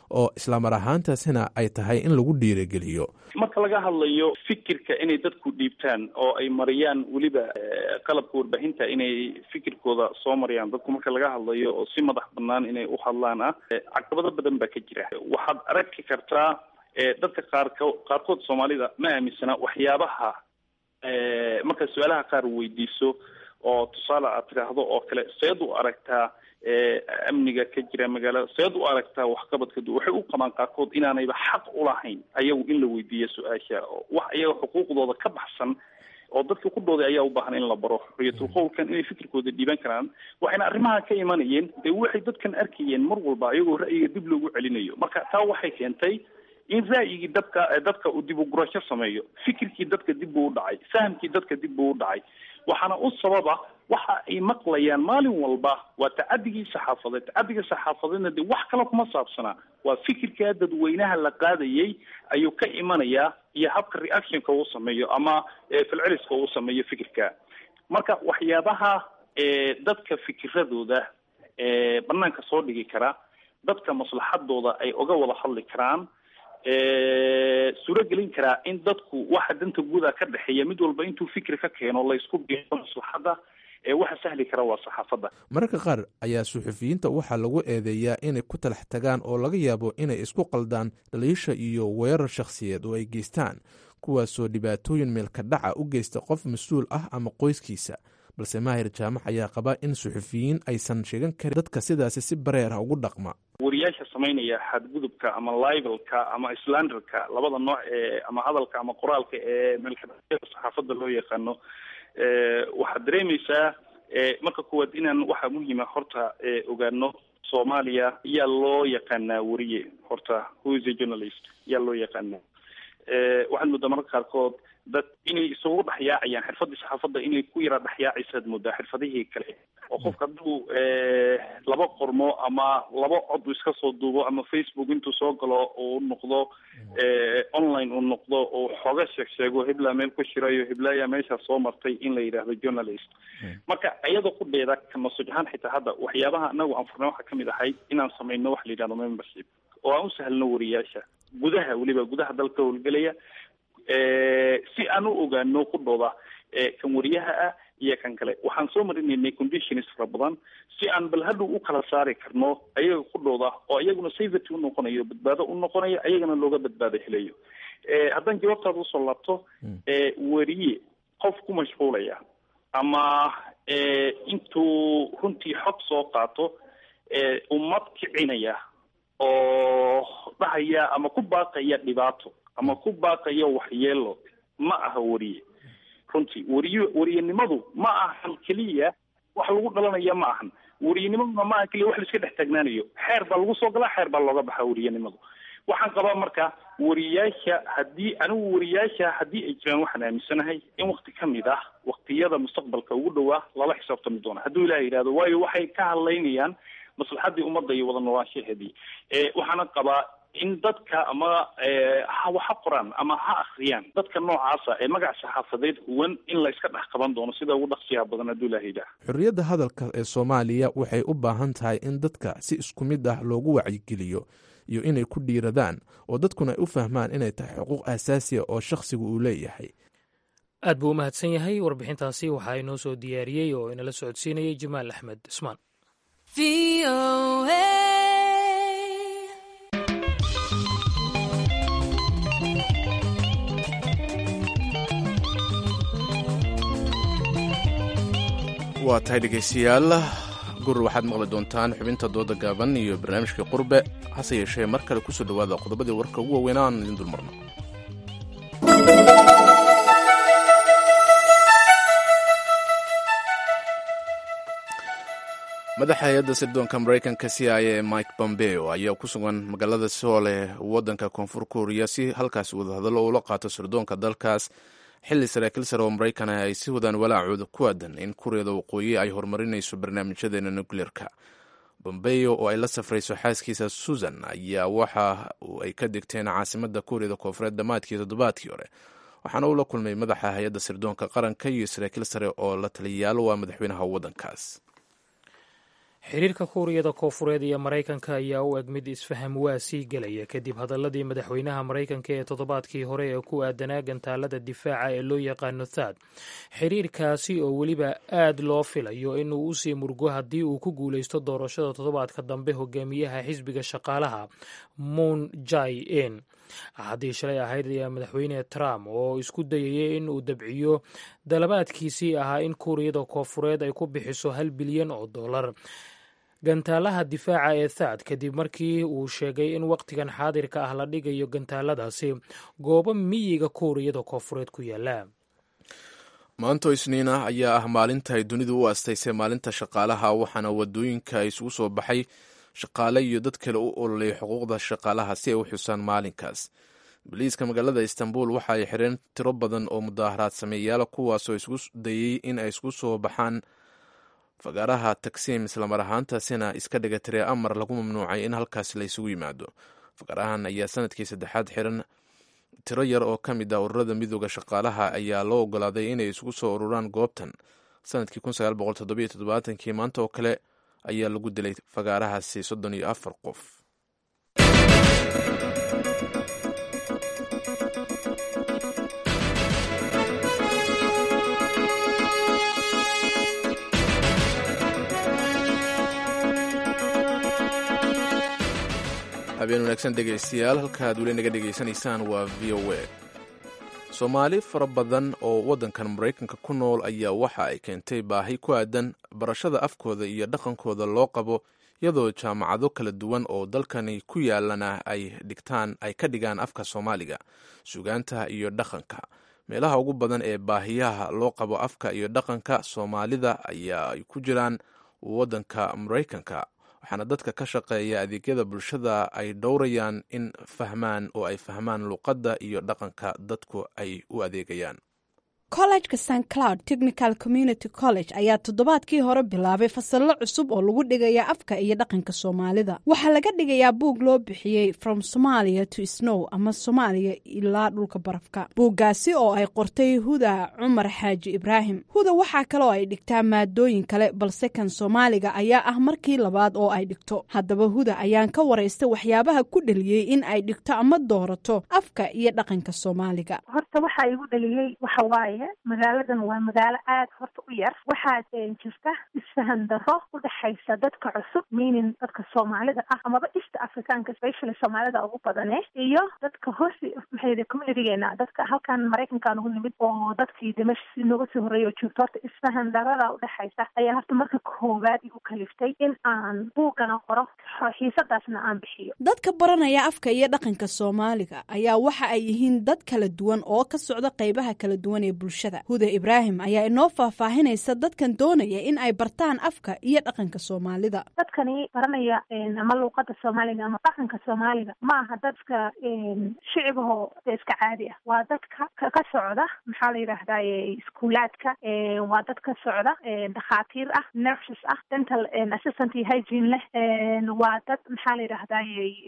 oo islamar ahaantaasina ay tahay in lagu dhiirigeliyo. marka laga hadlayo fikirka inay dadku dhiibtaan oo ay mariyaan weliba qalabka warbaahinta inay fikirkooda soo mariyaan dadku marka laga hadlayo oo si madax banaan inay u hadlaan ah caqabado badan baa ka jira. waxaad arki kartaa dadka qaarko qaarkood Soomaalida ma aaminsana waxyaabaha marka su'aalaha qaar weydiiso oo tusaale aad tiraahdo oo kale seed u aragtaa amniga ka jira magaalada, seed u aragtaa waxqabadka waxay u qabaan qaarkood inaanayba xaq u lahayn ayagu in la weydiiyo su-aasha wax ayaga xuquuqdooda ka baxsan oo dadka ku dhooday ayaa u baahan in la baro xorriyatul qowlkan inay fikirkooda dhiiban karaan. waxayna arrimaha ka imanayeen dee waxay dadkan arkayeen mar walba ayagoo ra'yiga dib loogu celinayo. marka taa waxay keentay in ra'yigii dadka dadka uu dib u gurasho sameeyo, fikirkii dadka dib buu u dhacay, fahamkii dadka dib buu u dhacay. waxaana u sababa waxa ay maqlayaan maalin walba waa tacadigii saxaafadeed. tacadiga saxaafadeedna dee wax kale kuma saabsanaa, waa fikirka dadweynaha la qaadayay ayuu ka imanayaa iyo habka reactionka uu sameeyo ama falceliska uu sameeyo fikirka. marka waxyaabaha dadka fikiradooda banaanka soo dhigi kara, dadka maslaxadooda ay uga wada hadli karaan, suuragelin karaa in dadku waxa danta guuda ka dhexeeya mid walba intuu fikir ka keeno la isku biyo maslaxada waxa sahli kara waa saxaafadda. mararka qaar ayaa suxufiyiinta waxaa lagu eedeeyaa inay ku talax tagaan oo laga yaabo inay isku qaldaan dhaliisha iyo weerar shakhsiyeed oo ay geystaan, kuwaasoo dhibaatooyin meelka dhaca u geysta qof mas-uul ah ama qoyskiisa. balse Maahir Jaamac ayaa qaba in suxufiyiin aysan sheegan karin dadka sidaasi si bareer ah ugu dhaqma. wariyaasha samaynaya xadgudubka ama libelka ama slanderka, labada nooc ee ama hadalka ama qoraalka ee meelka saxaafadda loo yaqaano, waxaad dareemaysaa marka koowaad inaan waxa muhiima horta ogaano Soomaaliya yaa loo yaqaanaa wariye. horta who is a journalist yaa loo yaqaanaa. waxaad moodaa mararka qaarkood dad inay isugu dhexyaacayaan xirfadii saxaafadda inay ku yara dhexyaacaysaad moodaa xirfadihii kale oo qofka hadduu laba qormo ama laba cod iska soo duubo ama Facebook intuu soo galo uu noqdo online uu noqdo oo xooga sheeg sheego hebla meel ku shirayo heblaaya meesha soo martay in la yidhaahdo journalist. marka iyada ku dheeda kama sujahan xitaa hadda waxyaabaha anagu aan furnay waxaa kamid ahay inaan samayno wax la yidhahdo membership oo aan u sahlno wariyaasha gudaha weliba gudaha dalka howlgelaya si aan u ogaano ku dhooda kan wariyaha ah iyo kan kale. waxaan soo marinaynay conditions fara badan si aan bal hadhow u kala saari karno ayaga ku dhooda oo iyaguna safety u noqonayo, badbaado u noqonayo, ayagana looga badbaado helayo. haddaan jawaabtaada usoo laabto, wariye qof ku mashquulaya ama intuu runtii xog soo qaato ummad kicinaya oo dhahaya ama ku baaqaya dhibaato ama ku baaqaya waxyeelo ma aha wariye. runtii wariye wariyenimadu ma ahan keliya wax lagu dhalanaya, ma ahan wariyenimaduna ma aha keliya wax la iska dhex taagnaanayo. xeer baa lagu soo galaa, xeer baa looga baxaa wariyenimadu. waxaan qabaa marka wariyaasha haddii anigu wariyaasha haddii ay jiraan waxaan aaminsanahay in wakti ka mid ah waktiyada mustaqbalka ugu dhowaa lala xisaabtami doona hadduu ilaah yidhahdo, waayo waxay ka hadlaynayaan maslaxadii ummadda iyo wada noolaanshaheedii. waxaana qabaa in dadka ama ha waxa qoraan ama ha akhriyaan dadka noocaasa ee magac saxaafadeed huwan in la iska dhex qaban doono sida ugu dhaqsiyaha badan hadduu ilaah yidhaah. xorriyadda hadalka ee Soomaaliya waxay u baahan tahay in dadka si isku mid ah loogu wacyigeliyo iyo inay ku dhiiradaan oo dadkuna ay u fahmaan inay tahay xuquuq aasaasi ah oo shakhsigu uu leeyahay. aad buu u mahadsan yahay. warbixintaasi waxaa inoo soo diyaariyey oo inala socodsiinayay Jamaal Axmed Ismaan. waa tahay dhegaystayaal, gur waxaad maqli doontaan xubinta dooda gaaban iyo barnaamijkii qurbe. hase yeeshee mar kale kusoo dhawaada qodobadii warka ugu waaweyn aan idin dulmarno. madaxa hay-adda sirdoonka maraykanka c i a Mike Pompeo ayaa ku sugan magaalada Seoul ee waddanka koonfur Kuuriya si halkaas wadahadallo ula qaato sirdoonka dalkaas, xilli saraakiil sare oo Maraykan ah ay si wadaan walaacooda ku aadan in Kuuriyada Waqooyi ay horumarinayso barnaamijyadeena nukleerka. Pompeo oo ay la safrayso xaaskiisa Susan ayaa waxa ay ka degteen caasimadda Kuuriyada Koonfureed dhammaadkii toddobaadkii hore, waxaana uu la kulmay madaxa hay-adda sirdoonka qaranka iyo saraakiil sare oo la taliyayaal waa madaxweynaha waddankaas. xiriirka kuuriyada koofureed iyo maraykanka ayaa u eg mid isfaham waa sii gelaya kadib hadaladii madaxweynaha maraykanka ee toddobaadkii hore ee ku aadanaa gantaalada difaaca ee loo yaqaano thaad xiriirkaasi oo weliba aad loo filayo inuu usii murgo haddii uu ku guuleysto doorashada toddobaadka dambe hogaamiyaha xisbiga shaqaalaha moon jai in axaddii shalay ahayd ayaa madaxweyne trump oo isku dayayay in uu dabciyo dalabaadkiisii ahaa in kuuriyada koofureed ay ku bixiso hal bilyan oo dollar gantaalaha difaaca ee thaad kadib markii uu sheegay in wakhtigan xaadirka ah la dhigayo gantaaladaasi goobo miyiga kuuriyada koofureed ku yaala maanto isniin ah ayaa ah maalinta ay dunidu u astaysay maalinta shaqaalaha waxaana wadooyinka isugu soo baxay shaqaale iyo dad kale u ololay xuquuqda shaqaalaha si ay u xusaan maalinkaas boliiska magaalada istanbul waxa ay xireen tiro badan oo mudaaharaad sameeyaala kuwaasoo isku dayey in ay isku soo baxaan fagaaraha tagsiim islamar ahaantaasina iska dhiga tiree amar lagu mamnuucay in halkaas la isugu yimaado fagaarahan ayaa sanadkii saddexaad xiran tiro yar oo ka mid ah ururada midooda shaqaalaha ayaa loo ogolaaday inay isugu soo ururaan goobtan sanadkii kii maanta oo kale ayaa lagu dilay fagaarahaasi soddon iyo afar qof habeen wanaagsan dhegaystayaal halkaad weli naga dhegaysanaysaan waa v o a soomaali fara badan oo waddankan maraykanka ku nool ayaa waxa ay keentay baahi ku aadan barashada afkooda iyo dhaqankooda loo qabo iyadoo jaamacado kala duwan oo dalkani ku yaalana ay dhigtaan ay ka dhigaan afka soomaaliga sugaanta iyo dhaqanka meelaha ugu badan ee baahiyaha loo qabo afka iyo dhaqanka soomaalida ayaa ay ku jiraan waddanka maraykanka waxaana dadka ka shaqeeya adeegyada bulshada ay dhowrayaan in fahmaan oo ay fahmaan luqadda iyo dhaqanka dadku ay u adeegayaan collejka st cloud technical community college ayaa toddobaadkii hore bilaabay fasallo cusub oo lagu dhigaya afka iyo dhaqanka soomaalida waxaa laga dhigayaa buug loo bixiyey from somalia to snow ama soomaaliya ilaa dhulka barafka buuggaasi oo ay qortay huda cumar xaaji ibraahim huda waxaa kale oo ay dhigtaa maadooyin kale balse kan soomaaliga ayaa ah markii labaad oo ay dhigto haddaba huda ayaan ka waraystay waxyaabaha ku dheliyey in ay dhigto ama doorato afka iyo dhaqanka soomaaliga horta waxaa igu dheliyey waxa waaye magaaladan waa magaalo aad horta u yar waxaa jirta isfahan daro u dhexaysa dadka cusub meaning dadka soomaalida ah amaba east africanka especially soomaalida ugu badane iyo dadka hoose maxay communitygeena dadka halkan maraykanka ugu nimid oo dadkii dimashi nooga soo horeeyay oo joogto horta isfahan darada u dhexaysa ayaa horta marka koowaad igu kaliftay in aan buugana qoro xiisadaasna aan bixiyo dadka baranaya afka iyo dhaqanka soomaaliga ayaa waxa ay yihiin dad kala duwan oo ka socda qaybaha kala duwan ee bulshada huda ibraahim ayaa inoo faahfaahinaysa dadkan doonaya in ay bartaan afka iyo dhaqanka soomaalida dadkani baranaya ama luuqada soomaaliga ama dhaqanka soomaaliga ma aha dadka shicibahoo iska caadi ah waa dadka ka socda maxaa la yidhaahdaa iskuulaadka waa dad ka socda dhakhaatiir ah nurses ah dental assistant iyo hygiene leh waa dad maxaa la yidhaahdaa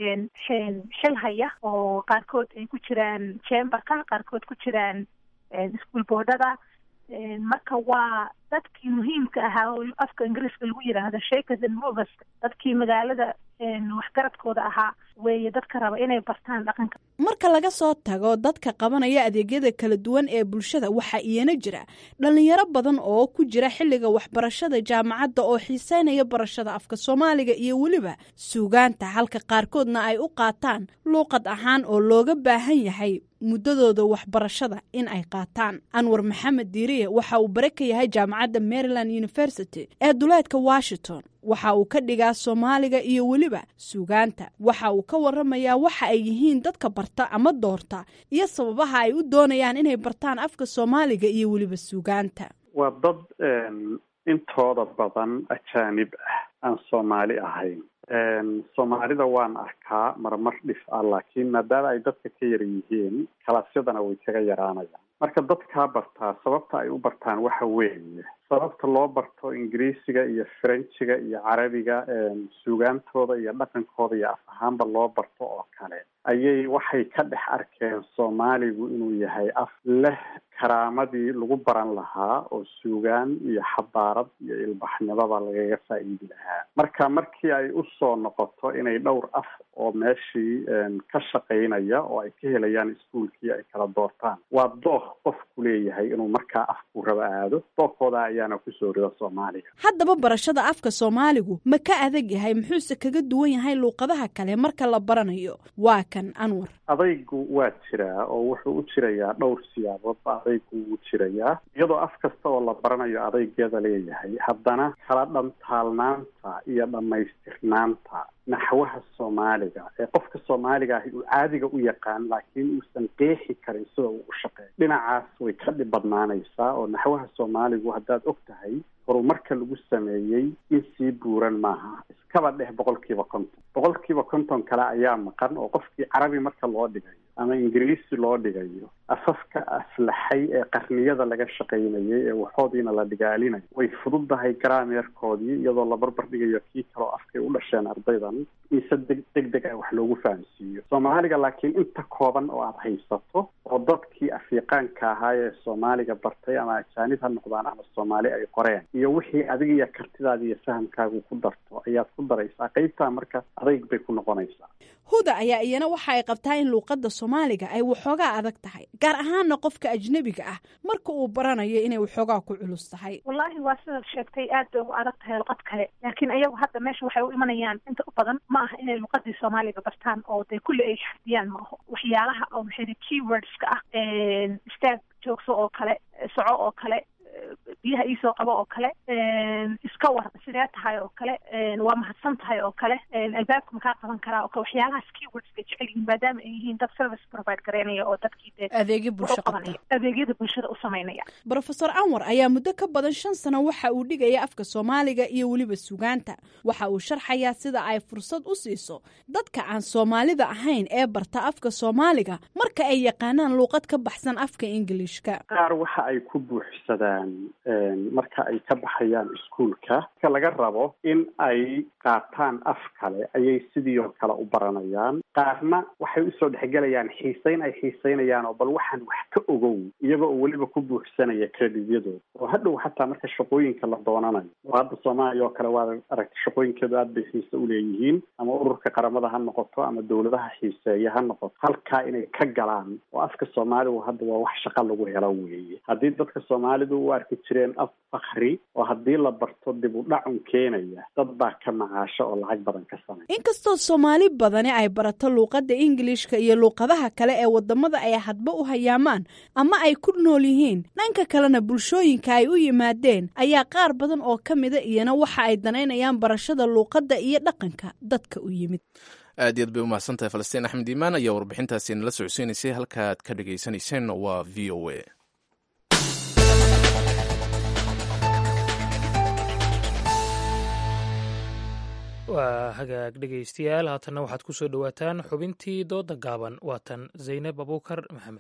xil haya oo qaarkood ay ku jiraan chamberka qaarkood ku jiraan iskuol boodhada marka waa dadkii muhiimka ahaa oo afka ingiriiska lagu yidhaahdo shakers and movers dadkii magaalada waxgaradkooda ahaa weeye dadka raba inay bartaan dhaqanka marka laga soo tago dadka qabanaya adeegyada kala duwan ee bulshada waxaa iyana jira dhalinyaro badan oo ku jira xilliga waxbarashada jaamacadda oo xiiseynaya barashada afka soomaaliga iyo weliba suugaanta halka qaarkoodna ay u qaataan luuqad ahaan oo looga baahan yahay muddadooda waxbarashada in ay qaataan anwar maxamed diiriye waxa uu bare ka yahay jaamacadda maryland university ee duleedka washington waxa uu ka dhigaa soomaaliga iyo weliba suugaanta waxa uu ka waramayaa waxa ay yihiin dadka barta ama doorta iyo sababaha ay u doonayaan inay bartaan afka soomaaliga iyo weliba suugaanta waa dad intooda badan ajaanib ah aan soomaali ahayn soomaalida waan arkaa marmar dhif ah laakiin maadaama ay dadka ka yar yihiin kalaasyadana way kaga yaraanayaan marka dadkaa bartaa sababta ay u bartaan waxa weeye sababta loo barto ingiriisiga iyo faranjiga iyo carabiga suugaantooda iyo dhaqankooda iyo af ahaanba loo barto oo kale ayay waxay ka dhex arkeen soomaaligu inuu yahay af leh karaamadii lagu baran lahaa oo suugaan iyo xadaarad iyo ilbaxnimaba lagaga faa'iidi lahaa marka markii ay u soo noqoto inay dhowr af oo meeshii ka shaqaynaya oo ay ka helayaan iskuulkii ay kala doortaan waa dooq qofku leeyahay inuu markaa afku raba aado dooqooda ayaana kusoo rida soomaaliga haddaba barashada afka soomaaligu ma ka adag yahay muxuuse kaga duwan yahay luuqadaha kale marka la baranayo waa kan anwar adaygu waa jiraa oo wuxuu u jirayaa dhowr siyaaboodba adaygu wuu jirayaa iyadoo af kasta oo la baranayo adaygeeda leeyahay haddana kala dhantaalnaanta iyo dhammaystirnaanta naxwaha soomaaliga ee qofka soomaaliga ahi uu caadiga u yaqaan laakiin uusan qeexi karin sida uu u shaqeeyo dhinacaas way ka dhib badnaanaysaa oo naxwaha soomaaligu haddaad og tahay horumarka lagu sameeyey in sii buuran maaha iskaba dheh boqolkiiba konton boqolkiiba konton kale ayaa maqan oo qofkii carabi marka loo dhigayo ama ingiriisi loo dhigayo afafka aslaxay ee qarniyada laga shaqaynayay ee waxoodiina la dhigaalinayo way fududahay garaameerkoodii iyadoo la barbar dhigayo kii kaloo afkay u dhasheen ardaydan in si deg deg deg ah wax loogu fahamsiiyo soomaaliga laakiin inta kooban oo aada haysato oo dadkii afiiqaanka ahaa ee soomaaliga bartay ama ajaanib ha noqdaan ama soomaali ay qoreen iyo wixii adiga iyo kartidaada iyo fahamkaagu ku darto ayaad ku daraysaa qaybtaa marka adayg bay ku noqonaysaa huda ayaa iyana waxa ay qabtaa in luuqadda soomaaliga ay waxoogaa adag tahay gaar ahaana qofka ajnebiga ah marka uu baranayo inay waxoogaa ku culus tahay wallaahi waa sidaad sheegtay aad bay ugu adag tahay luqad kale laakiin iyagu hadda meesha waxay u imanayaan inta u badan ma aha inay luqadii soomaaliga bartaan oo dee kulli ay xafdiyaan ma aho waxyaalaha oo maxay keywordska ah istaag joogso oo kale soco oo kale biyaha iisoo qabo oo kale iska war sidee tahay oo kale waa mahadsan tahay oo kale albaabka makaa qaban karaa oo kale waxyaalahaas keywords bay jecel yihiin maadaama ay yihiin dad service provide gareynaya oo dadkii dee adeegyo bulsho qabta adeegyada bulshada u samaynaya professor anwar ayaa muddo ka badan shan sano waxa uu dhigaya afka soomaaliga iyo weliba sugaanta waxa uu sharxayaa sida ay fursad u siiso dadka aan soomaalida ahayn ee barta afka soomaaliga marka ay yaqaanaan luuqad ka baxsan afka ingiliishka qaar waxa ay ku buuxsadaan marka ay ka baxayaan iskuulka ka laga rabo in ay qaataan af kale ayay sidii oo kale u baranayaan qaarna waxay usoo dhexgelayaan xiisayn ay xiisaynayaan oo bal waxaan wax ka ogow iyaga oo weliba ku buuxsanaya kredityadooda oo hadhow xataa marka shaqooyinka la doonanayo oo hadda soomaaliya oo kale waad aragtay shaqooyinkeedu aad bay xiise uleeyihiin ama ururka qaramada ha noqoto ama dawladaha xiiseeya ha noqoto halkaa inay ka galaan oo afka soomaaligu hadda waa wax shaqa lagu helo weeye haddii dadka soomaalidu u arki jireen af fakri oo haddii la barto dib u dhacun keenaya dad baa ka macaasho oo lacag badan ka samay inkastoo soomaali badani ay barato luuqadda ingiliishka iyo luuqadaha kale ee wadamada ay hadba u hayaamaan ama ay ku nool yihiin dhanka kalena bulshooyinka ay u yimaadeen ayaa qaar badan oo ka mida iyana waxa ay danaynayaan barashada luuqadda iyo dhaqanka dadka u yimid aad iyaad bay u mahadsan tahay falastiin axmed iimaan ayaa warbixintaasi nala socodsiinaysay halkaaad ka dhagaysanayseen waa v o a waa hagaag dhegaystayaal haatanna waxaad ku soo dhowaataan xubintii dooda gaaban waatan zaynab abuukar maxamed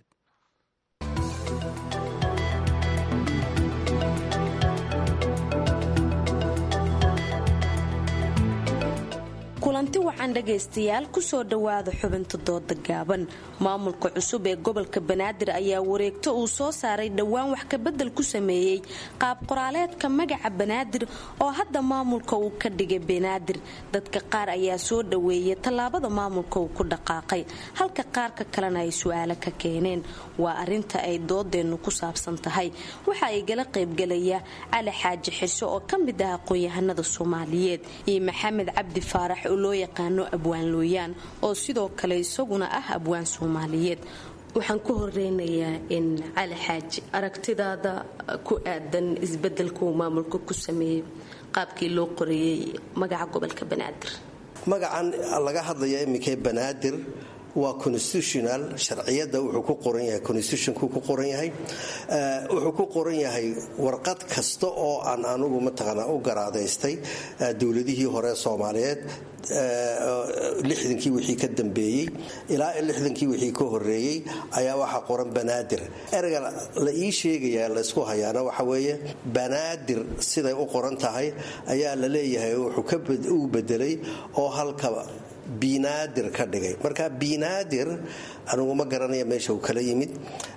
kulanti waxaan dhagaystayaal kusoo dhowaada xubinta dooda gaaban maamulka cusub ee gobolka banaadir ayaa wareegto uu soo saaray dhowaan wax kabedel ku sameeyey qaab qoraaleedka magaca banaadir oo hadda maamulka uu ka dhigay banaadir dadka qaar ayaa soo dhoweeyay tallaabada maamulka uu ku dhaqaaqay halka qaarka kalena ay su-aalo ka keeneen waa arinta ay doodeennu ku saabsan tahay waxa ay gala qaybgalaya cali xaaji xisho oo ka mid ah aqoon-yahanada soomaaliyeed iyo maxamed cabdi faarax loo yaqaano abwaan looyaan oo sidoo kale isaguna ah abwaan soomaaliyeed waxaan ku horeynayaa in cali xaaji aragtidaada ku aadan isbedelka uu maamulka ku sameeyey qaabkii loo qoreeyey magaca gobolka banaadir magacan laga hadlaya iminkee banaadir waa constitutional sharciyada wuxuu ku qoran yahay constitutionku ku qoran yahay wuxuu ku qoran yahay warqad kasta oo aan anugu mataqaanaa u garaadaystay dowladihii hore Soomaaliyeed lixdankii wixii ka dambeeyay ilaa lixdankii wixii ka horeeyay ayaa waxa qoran banaadir erga la ii sheegaya la isku hayaana waxa weeye banaadir siday u qoran tahay ayaa la leeyahay wuxuu ka u bedelay oo halka binaadir ka dhigay marka binaadir anigu ma garanaya meesha uu kala yimid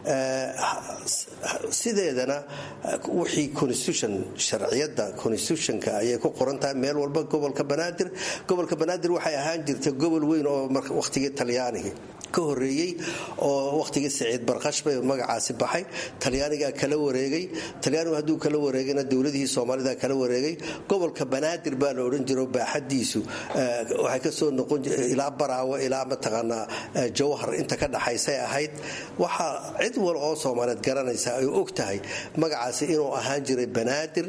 sideedana wixii constitution sharciyada constitutionka ayay ku qoran tahay meel walba gobolka banaadir gobolka banaadir waxay ahaan jirtay gobol weyn oo waqtigii Talyaaniga ka horeeyay oo waqtigii Saciid Barqash bay magacaasi baxay Talyaaniga kala wareegay Talyaanigu haduu kala wareegayna dawladihii Soomaalida kala wareegay gobolka banaadir baa la oran jiray baaxadiisu waxay ka soo noqon ilaa Baraawo ilaa mataqaana Jowhar inta ka dhaxaysay ahayd waxa cid wal oo Soomaaliyeed garanaysa ay og tahay magacaasi inuu ahaan jiray banaadir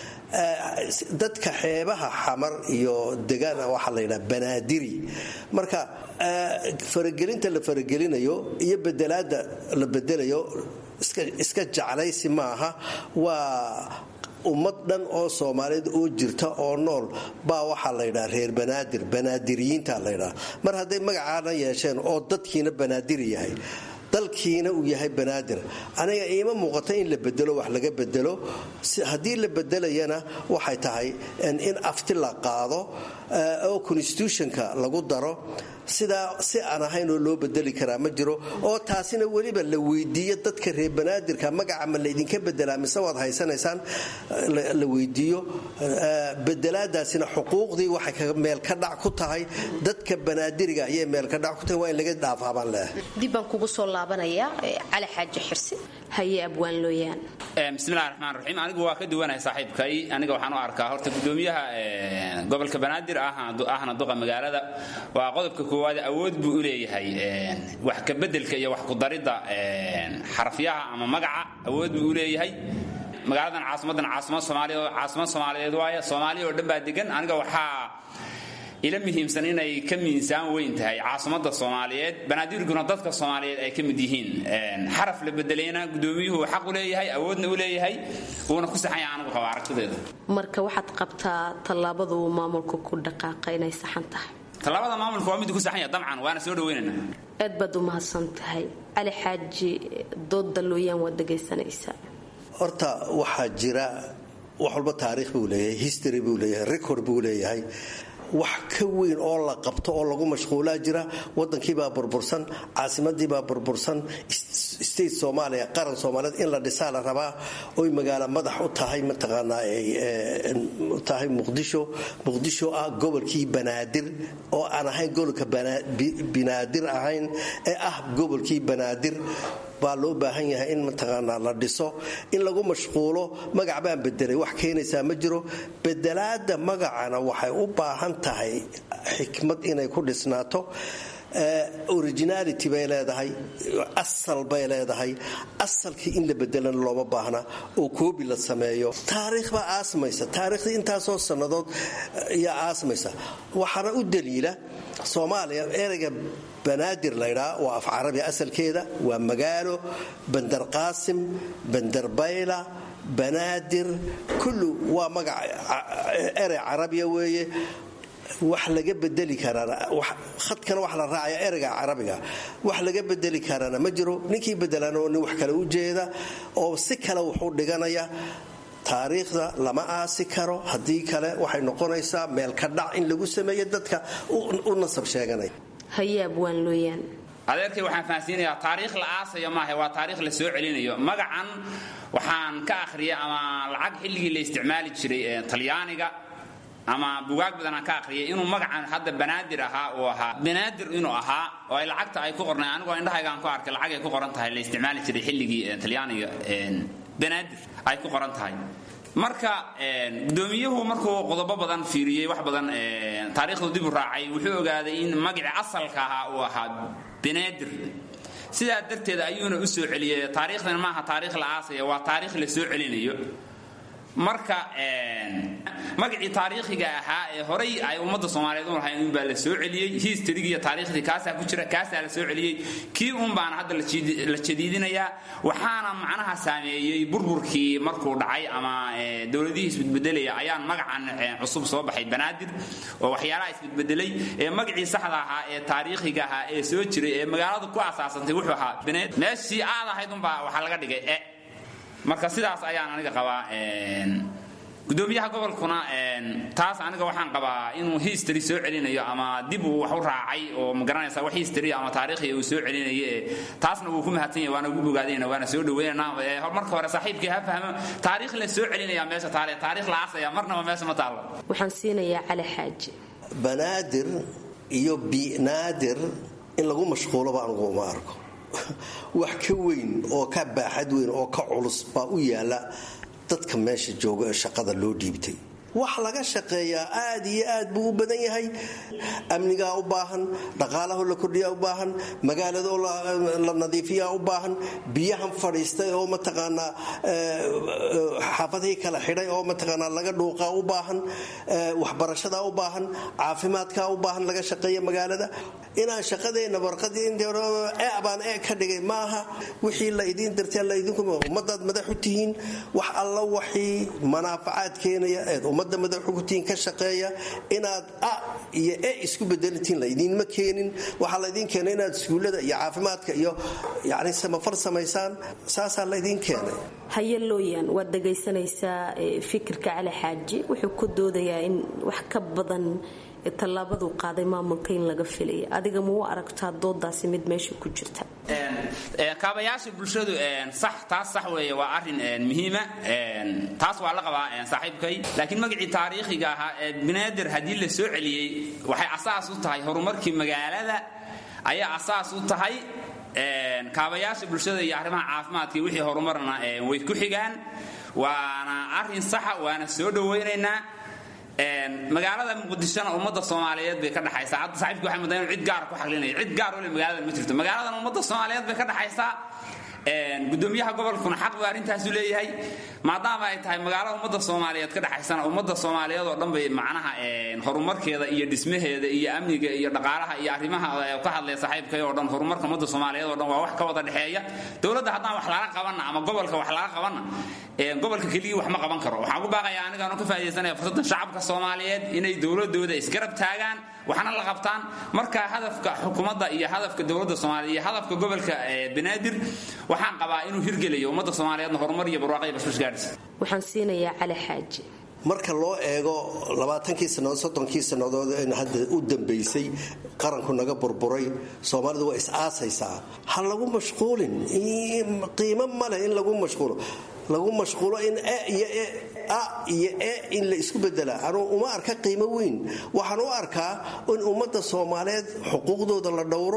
dadka xeebaha xamar iyo deegaana waxa la yiraahdaa banaadiri marka faragelinta la faragelinayo iyo bedelaada la bedelayo iska iska jaclaysi maaha waa ummad dhan oo Soomaaliyeed oo jirta oo nool baa waxa la yiraahdaa reer banaadir banaadiriyiinta la yiraahdaa mar haday magacaana yeesheen oo dadkiina banaadiri yahay dalkiina uu yahay banaadir aniga iima muuqato in la bedelo wax laga bedelo hadii la bedelayana waxay tahay in afti la qaado oo constitutionka lagu daro sida si aan ahayn oo loo bedeli karaa ma jiro oo taasina waliba la weydiiyo dadka reer banaadirka magaca ma leedinka bedelaa mise waad haysanaysaan la weydiiyo bedelaadaasina xuquuqdii waxay ka meel ka dhac ku tahay dadka banaadiriga ayay meel ka dhac ku tahay waa in laga dhaafaa baan leeyahay dib baan kugu soo laabanaya Cali Xaaji Xirsi haye abwaan looyaan bismillaahir rahmaanir rahiim anigu waa ka duwanahay saaxiibkay aniga waxaan u arkaa horta gudoomiyaha gobolka banaadir ah ahna duqa magaalada waa qodobka koowaad awood buu u leeyahay wax ka bedelka iyo wax ku darida xarfiyaha ama magaca awood buu u leeyahay magaaladan caasimadan caasimad Soomaaliya caasimad Soomaaliyeed waaye Soomaaliya oo dhan baa degan aniga waxa ila muhiimsan inay ka miisaan weyn tahay caasimada Soomaaliyeed banaadirkuna dadka Soomaaliyeed ay ka mid yihiin xaraf la bedelayna gudoomiyuhu xaq u leeyahay awoodna u leeyahay uuna ku saxay anigu qaba aragtideeda marka waxaad qabtaa talaabadu maamulku ku dhaqaaqay inay saxan tahay talaabada maamulku waa mid ku saxan yahay dabcan waana soo dhaweynana aad baad u mahadsan tahay Cali Xaaji doodda looyaan wada dhageysanaysa horta waxa jira wax walba taariikh buu leeyahay history buu leeyahay record buu leeyahay wax ka weyn oo la qabto oo lagu mashquulaa jira wadankii baa burbursan caasimadii baa burbursan state Soomaaliya qaran Soomaaliyeed in la dhisaa la rabaa oo magaalo madax u tahay mataqaana ay tahay Muqdisho Muqdisho ah gobolkii banaadir oo aan ahayn gobolka banaadir ahayn ee ah gobolkii banaadir baa loo baahan yahay in mataqaana la dhiso in lagu mashquulo magac baan bedelay wax keenaysa ma jiro bedelaada magacana waxay u baahan tahay xikmad inay ku dhisnaato originality bay leedahay asal bay leedahay asalkii in la bedelan looma baahna oo koobi la sameeyo taariikh baa aasmaysa taariikhdii intaasoo sannadood ayaa aasmaysa waxaana u daliila Soomaaliya ereyga banaadir la yiraahdo waa af carabi asalkeeda waa magaalo bandar qaasim bandar bayla banaadir kullu waa magac erey carabiya weeye wax laga bedeli karana wax khadkana wax la raacaya ereyga carabiga wax laga bedeli karana ma jiro ninkii bedelana oo wax kale u jeeda oo si kale wuxuu dhiganaya taariikhda lama aasi karo hadii kale waxay noqonaysaa meel ka dhac in lagu sameeyo dadka u nasab sheeganay hayaab waan looyaan adeerkay waxaan faahfaahinayaa taariikh la aasayo maaha waa taariikh la soo celinayo magacan waxaan ka akhriyay ama lacag xilligii la isticmaali jiray Talyaaniga ama bugaag badan aan ka akhriyay inuu magacan hadda banaadir ahaa oo ahaa banaadir inuu ahaa oo ay lacagta ay ku qornay anigu indhahayga aan ku arkay lacag ay ku qoran tahay la isticmaali jiray xilligii Talyaaniga banaadir ay ku qoran tahay marka gudoomiyuhu markuu qodobo badan fiiriyay wax badan taariikhdu dib u raacay wuxuu ogaaday in magaca asalka ahaa uu ahaa banaadir sidaa darteed ayuuna u soo celiyay taariikhdan maaha taariikh la aasay waa taariikh la soo celinayo marka magacii taariikhiga ahaa ee horay ay ummadda soomaaliyeed u lahayn unbaa la soo celiyey historyga iyo taariikhdii kaasaa ku jira kaasaa la soo celiyey kii un baana hadda la jadiidinayaa waxaana macnaha saameeyey burburkii markuu dhacay ama dowladihii isbedbedelaya ayaan magacan cusub soo baxay banaadir oo waxyaalaha isbedbedelay ee magacii saxda ahaa ee taariikhiga ahaa ee soo jiray ee magaaladu ku asaasantay wuxuu ahaa beneed meeshii aad ahayd unbaa waxaa laga dhigay e marka sidaas ayaan aniga qabaa gudoomiyaha gobolkuna taas aniga waxaan qabaa inuu history soo celinayo ama dib uu wax u raacay oo ma garanaysa wax history ama taariikhi uu soo celinayo taasna wuu ku mahadsan yahay waana ugu bogaadayna waana soo dhaweynaa marka hore saaxiibkii ha fahmo taariikh la soo celinaya meesha taariikh taariikh la asaya marnaba meesha ma taalo waxaan siinayaa cali xaaji banaadir iyo binaadir in lagu mashquulo baan ugu ma arko wax ka weyn oo ka baaxad weyn oo ka culus baa u yaala dadka meesha jooga ee shaqada loo dhiibtay wax laga shaqeeyaa aad iyo aad buu u badan yahay amnigaa u baahan dhaqaalaho la kordhiyaa u baahan magaalado la nadiifiyaa u baahan biyahan fadhiistay oo mataqaanaa xaafadihii kala xidhay oo mataqaanaa laga dhuuqaa u baahan waxbarashadaa u baahan caafimaadkaa u baahan laga shaqeeya magaalada inaan shaqadeenna warqadii baan ee ka dhigay maaha wixii la idiin dirtee la idinku ummadaad madax u tihiin wax alla waxii manaafacaad keenaya eed ummadda madax u tihiin ka shaqeeya inaad a iyo e isku bedelitiin la idiinma keenin waxaa la idiin keenay inaad iskuullada iyo caafimaadka iyo yacni samafal samaysaan saasaa la idiin keenay haye looyaan waad dhagaysanaysaa fikirka cali xaaji wuxuu ku doodayaa in wax ka badan tallaabadu qaaday maamulka in laga filaya adiga ma u aragtaa doodaasi mid meesha ku jirta kaabayaasha bulshadu sax taas sax weeye waa arrin muhiima taas waa la qabaa saaxiibkay laakiin magacii taariikhiga ahaa ee banaadir haddii la soo celiyey waxay asaas u tahay horumarkii magaalada ayaa asaas u tahay kaabayaasha bulshada iyo arrimaha caafimaadka iyo wixii horumarna way ku xigaan waana arrin saxa waana soo dhawaynaynaa magaalada muqdishona ummadda soomaaliyeed bay ka dhaxaysaa hadda saaxiibkii waxay mudaan cid gaar ku xaqlinaya cid gaar ole magaalada ma jirto magaaladan ummadda soomaaliyeed bay ka dhaxaysaa gudoomiyaha gobolkuna xaq buu arrintaasu leeyahay maadaama ay tahay magaalada ummadda soomaaliyeed ka dhaxaysana ummadda soomaaliyeed oo dhan bay macnaha horumarkeeda iyo dhismaheeda iyo amniga iyo dhaqaalaha iyo arrimaha ka hadlaya saaxiibkay oo dhan horumarka ummadda soomaaliyeed oo dhan waa wax ka wada dhexeeya dowladda haddaan wax laga qabanna ama gobolka wax laga qabanna gobolka keliya wax ma qaban karo waxaan ku baaqayaa anigaanu ka faa'iidaysanaya fursadda shacabka soomaaliyeed inay dowladooda isgarab taagaan waxna la qabtaan marka hadafka xukuumadda iyo hadafka dowladda soomaaliya iyo hadafka gobolka banaadir waxaan qabaa inuu hirgelayo ummadda soomaaliyeedna horumar iyo barwaaqo iyo bashbash gaadhis waxaan siinayaa cali xaaji marka loo eego labaatankii sannadood soddonkii sannadood ee hadda u dambaysay qaranku naga burburay soomaalidu waa is-aasaysaa ha lagu mashquulin qiimo male in lagu mashquulo lagu mashquulo in e iyo e a iyo e in la isku bedelaa anuu uma arka qiimo weyn waxaan u arkaa in ummadda soomaaliyeed xuquuqdooda la dhowro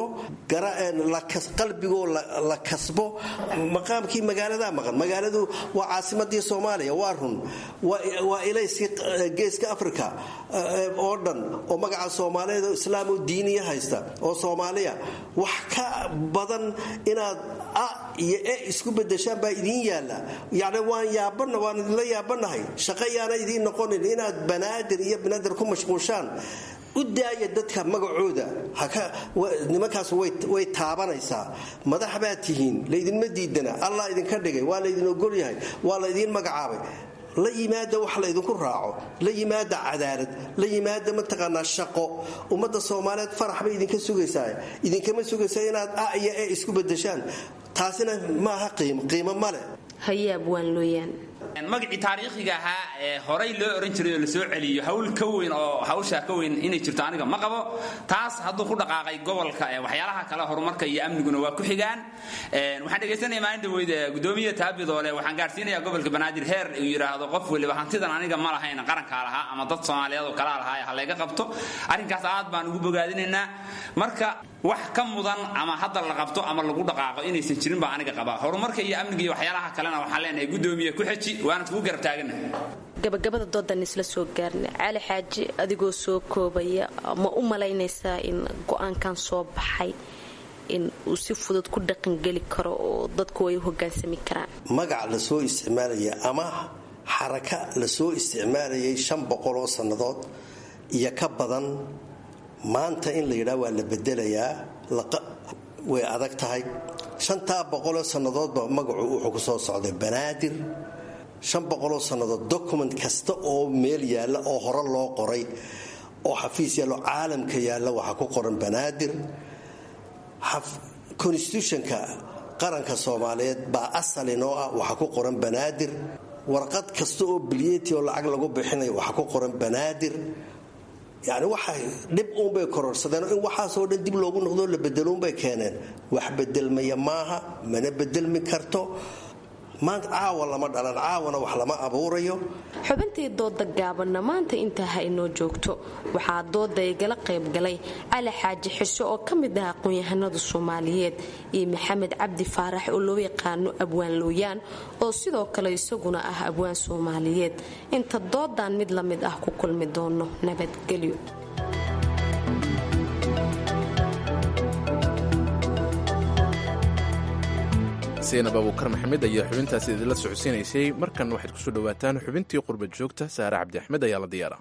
qalbigoo la kasbo maqaamkii magaaladaa maqan magaaladu waa caasimadii soomaaliya waa run waa ilayskii geeska africa oo dhan oo magaca soomaaliyeed oo islaam oo diiniya haysta oo soomaaliya wax ka badan inaad a iyo e isku bedeshaan baa idiin yaalla yacni waan yaabana waan idinla yaabanahay shaqo yaana idiin noqonin inaad banaadir iyo banaadir ku mashquushaan u daaya dadka magacooda nimankaas way taabanaysaa madax baad tihiin laydinma diidana allah idinka dhigay waa laydin ogolyahay waa laydiin magacaabay la yimaada wax laydinku raaco la yimaada cadaalad la yimaada mataqaanaa shaqo ummadda soomaaliyeed farax bay idinka sugaysaa idinkama sugaysaa inaad a iyo e isku bedeshaan taasina maaha qiimo qiimo male hayaab waan looyaan magacii taariikhiga ahaa ee horay loo oran jiray oo la soo celiyo hawl ka weyn oo hawsha ka weyn inay jirto aniga ma qabo taas hadduu ku dhaqaaqay gobolka waxyaalaha kale horumarka iyo amniguna waa ku xigaan waxaan dhagaysanayaa maalin dhaweyd gudoomiye taabidoole waxaan gaarsiinayaa gobolka banaadir heer uu yiraahdo qof waliba hantidan aniga ma lahayn qaranka lahaa ama dad Soomaaliyeed oo kala lahaa ha laga qabto arrinkaas aad baan ugu bogaadinaynaa marka wax ka mudan ama hadda la qabto ama lagu dhaqaaqo inaysan jirin baa aniga qabaa horumarka iyo amniga iyo waxyaalaha kalena waxaan leenahay gudoomiye ku xiji waana ku garab taaganahay gabagabada doodan isla soo gaarnay cali xaaji adigoo soo koobaya ma u malaynaysaa in go'aankan soo baxay in uu si fudud ku dhaqan gali karo oo dadku ay u hogaansami karaan magac la soo isticmaalaya ama xaraka lasoo isticmaalayay shan boqol oo sannadood iyo ka badan maanta in la yidhaha waa la bedelayaa way adag tahay. shantaa boqoloo sannadoodba magacu wuxuu ku soo socday banaadir. shan boqoloo sannadood document kasta oo meel yaalla oo hore loo qoray oo xafiis yaallo caalamka yaalla waxaa ku qoran banaadir. constitutionka qaranka soomaaliyeed baa asal inoo ah, waxaa ku qoran banaadir. warqad kasta oo bilyeti oo lacag lagu bixinayo waxaa ku qoran banaadir. yani waxay dhib uunbay kororsadeen in waxaasoo dhan dib loogu noqdoo la bedeluunbay keeneen. wax bedelmaya maaha, mana bedelmi karto. maanta caawa lama dhalan, caawana wax lama abuurayo. xubintii dooda gaabanna maanta intaa ha inoo joogto. waxaa dooda igala qaybgalay cali xaaji xisho oo ka mid ah aqoon-yahanada soomaaliyeed iyo maxamed cabdi faarax oo loo yaqaano abwaan looyaan oo sidoo kale isaguna ah abwaan soomaaliyeed. inta doodan mid la mid ah ku kulmi doono nabadgelyo. seenab abuukar maxamed ayaa xubintaasi idinla socodsiinaysay. markan waxaad kusoo dhawaataan xubintii qurba joogta. saare cabdi axmed ayaa la diyaara.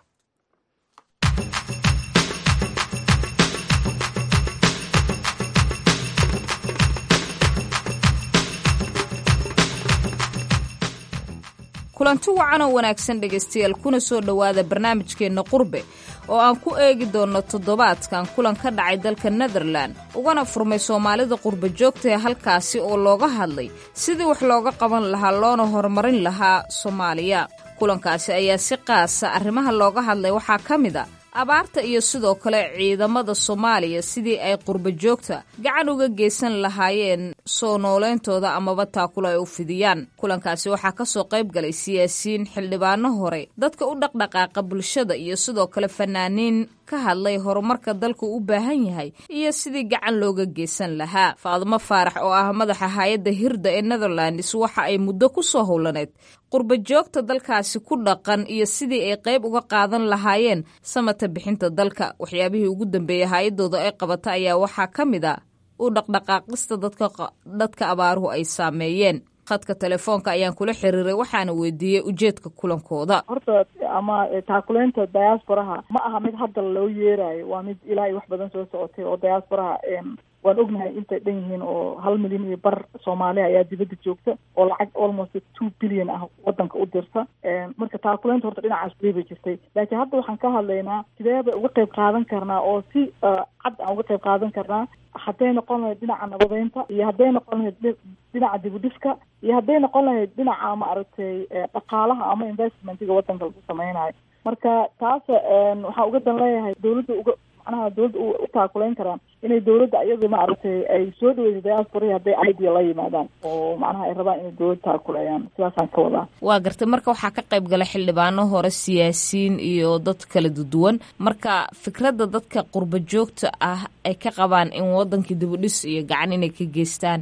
kulanti wacan oo wanaagsan dhegaystayaal, kuna soo dhowaada barnaamijkeenna qurbe oo aan ku eegi doonno toddobaadkan kulan ka dhacay dalka Netherland ugana furmay Soomaalida qurba joogta ee halkaasi oo looga hadlay sidii wax looga qaban lahaa loona horumarin lahaa Soomaaliya. kulankaasi ayaa si qaasa arrimaha looga hadlay waxaa ka mid ah abaarta iyo sidoo kale ciidamada Soomaaliya sidii ay qurba joogta gacan uga geysan lahaayeen soo nooleyntooda amaba taakula ay u fidiyaan. kulankaasi waxaa ka soo qayb galay siyaasiyiin, xildhibaano hore, dadka u dhaqdhaqaaqa bulshada iyo sidoo kale fanaaniin ka hadlay horumarka dalku u baahan yahay iyo sidii gacan looga geysan lahaa. Faadimo Faarax oo ah madaxa hay'adda Hirda ee Netherlands waxa ay muddo ku soo howlaneed qurba joogta dalkaasi ku dhaqan iyo sidii ay qayb uga qaadan lahaayeen samata bixinta dalka. waxyaabihii ugu dambeeyay hay'adooda ay qabata ayaa waxaa ka mid ah u dhaqdhaqaaqista dadka dadka abaaruhu ay saameeyeen. khadka telefoonka ayaan kula xiriiray waxaana weydiiyey ujeedka kulankooda. horta ama taakuleynta diasporaha ma aha mid hadda loo yeerayo, waa mid ilaa wax badan soo socotay oo diasporaha waan ognahay intay dhan yihiin oo hal milyan iyo bar Soomaaliya ayaa dibadda joogta oo lacag almost two billion ah wadanka u dirta. marka taakuleynta horta dhinacaas bay jirtay, laakiin hadda waxaan ka hadlaynaa sidee bay uga qayb qaadan karnaa oo si cad aan uga qayb qaadan karnaa hadday noqon lahayd dhinaca nabadeynta iyo hadday noqon lahayd dhinaca dibudhiska iyo hadday noqon lahayd dhinaca maaragtay dhaqaalaha ama investmentiga wadanka lagu sameynayo. marka taas waxaa uga dan leeyahay dowladda uga macnaha dowladda u taakuleyn karaan inay dowladda iyadu maaragtay ay soo dhaweyso diaspora hadday idea la yimaadaan oo macnaha ay rabaan inay dowladda taakuleeyaan. sidaasaan ka wadaa. waa gartay. marka waxaa ka qayb gala xildhibaano hore, siyaasiyiin iyo dad kala duwan. marka fikradda dadka qurba joogta ah ay ka qabaan in wadankii dibudhis iyo gacan inay ka geystaan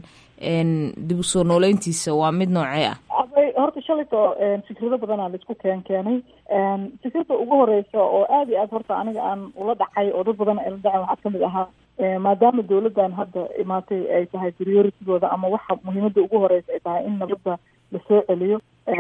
dib u soo nooleyntiisa waa mid noocee ah? horta shalayto fikrado badanaa laisku keen keenay. fikrada ugu horeysa oo aad iyo aad horta aniga aan ula dhacay oo dad badan ay la dhacay waxaa kamid ahaa maadaama dowladdan hadda imaatay ay tahay prioritigooda ama waxa muhiimada ugu horeysa ay tahay in nabadda lasoo celiyo.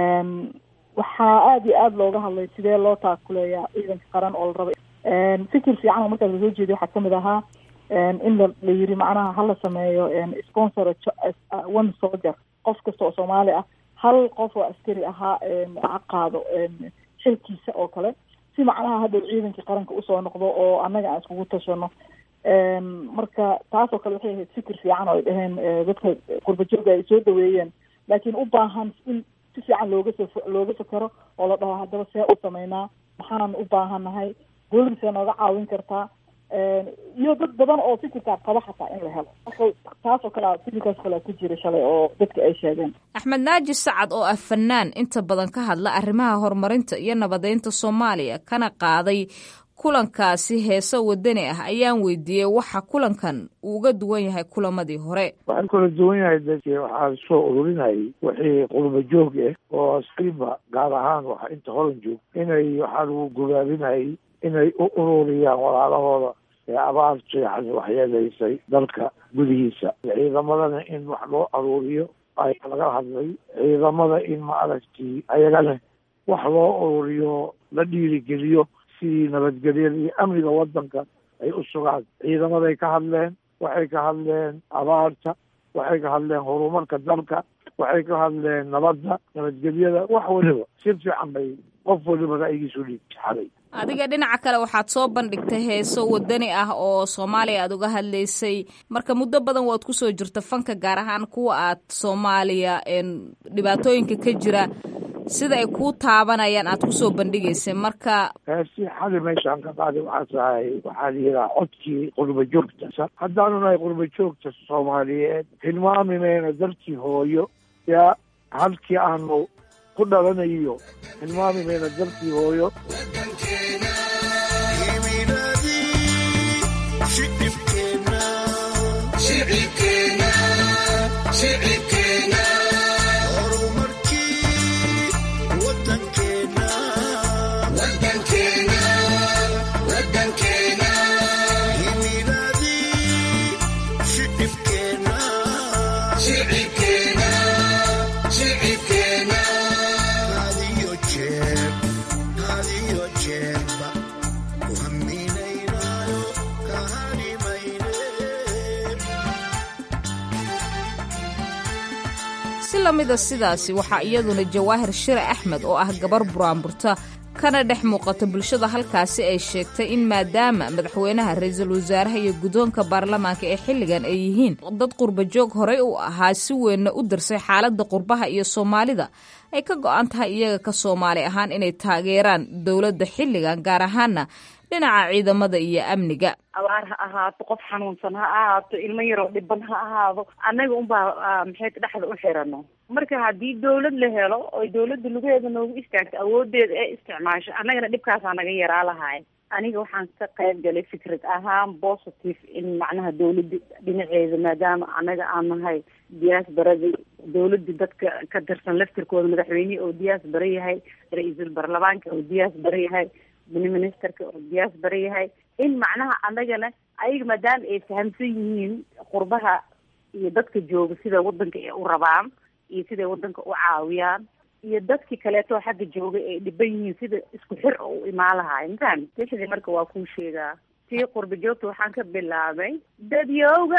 waxaa aad iyo aad looga hadlay sidee loo taakuleeyaa ciidanka qaran oo la raba. fikir fiican oo markaas lasoo jeediy waxaa kamid ahaa in la yiri macnaha hala sameeyo sponsor one soldier, qof kasta oo Soomaali ah hal qof oo askari ahaa ha qaado xilkiisa oo kale si macnaha hadda ciidankii qaranka usoo noqdo oo annaga aan iskugu tashano. marka taasoo kale waxay ahayd fikir fiican oo ay dhaheen dadka qurba jooga ay soo dhaweeyeen, laakiin u baahan in si fiican looga looga fakero oo la dhaho haddaba see u sameynaa, maxaan u baahannahay, dowladda see nooga caawin kartaa, iyo dad badan oo fikirkaa qaba xataa in la helo. marka taasoo kale fikirkaas kale ku jira shalay oo dadka ay sheegeen. axmed naaji sacad oo ah fanaan inta badan ka hadla arrimaha horumarinta iyo nabadeynta Soomaaliya kana qaaday kulankaasi heeso wadani ah ayaan weydiiyey waxa kulankan uu uga duwan yahay kulamadii hore. waxaan kala duwan yahay dadkii waxaa soo ururinayay wixii qurba joog ah oo askariba gaar ahaan waxa inta horan joog inay waxaa lagu gogaabinayay inay u ururiyaan walaalahooda ee abaartii waxyeelaysay dalka gudihiisa. ciidamadana in wax loo aruuriyo ayaa laga hadlay. ciidamada in maaragtii ayagana wax loo ururiyo la dhiirigeliyo sidii nabadgelyada iyo amniga waddanka ay u sugaan. ciidamaday ka hadleen, waxay ka hadleen abaarta, waxay ka hadleen horumarka dalka, waxay ka hadleen nabadda, nabadgelyada, wax waliba si fiican bay qof waliba ra'yigiisu dhiibsaxaday. adiga dhinaca kale waxaad soo bandhigtay heeso wadani ah oo soomaaliya aad uga hadlaysay, marka muddo badan waad kusoo jirta fanka, gaar ahaan kuwa aad soomaaliya dhibaatooyinka ka jira sida ay kuu taabanayaan aad kusoo bandhigaysay. marka heesi xali meeshaan ka qaaday waxaa tahay waxaa la yidhaha codkii qurba joogta. haddaanu nahay qurba joogta soomaaliyeed hilmaami mayna dartii hooyo yaa halkii aanu ku dhalanayo, hilmaami mayna dartii hooyo. lamida sidaasi waxaa iyaduna jawaahir shire axmed oo ah gabar buraanburta kana dhex muuqata bulshada halkaasi ay sheegtay in maadaama madaxweynaha, ra-iisul wasaaraha iyo guddoonka baarlamaanka ee xilligan ay yihiin dad qurba joog horey u ahaa si weynna u darsay xaaladda qurbaha iyo soomaalida, ay ka go-an tahay iyaga ka soomaali ahaan inay taageeraan dowladda xilligan, gaar ahaana dhinaca ciidamada iyo amniga. abaar ha ahaato, qof xanuunsan ha ahaato, ilmo yaroo dhiban ha ahaado, annaga unbaa maxay dhexda u xirano. marka haddii dawlad la helo oo dawladda lugaheeda noogu istaagto, awoodeeda ee isticmaasho, annagana dhibkaasaa naga yaraa lahaay. aniga waxaan ka qayb galay fikrad ahaan positive in macnaha dawladda dhinaceeda, maadaama annaga aan nahay diaasbaradii, dawladda dadka ka tirsan laftirkooda, madaxweynihii oo diaasbara yahay, ra-iisul baarlamaanka oo diaasbara yahay, ministerka oo diaasbara yahay, in macnaha annagana ayaga maadaama ay fahamsan yihiin qurbaha iyo dadka jooga sida wadanka ay u rabaan iyo siday wadanka u caawiyaan, iyo dadkii kaleeto xagga jooga ay dhiban yihiin sida isku xir oo u imaan lahaay. mafaham sixdii marka waa kuu sheegaa tii qurba joogta waxaan ka bilaabay dadyowga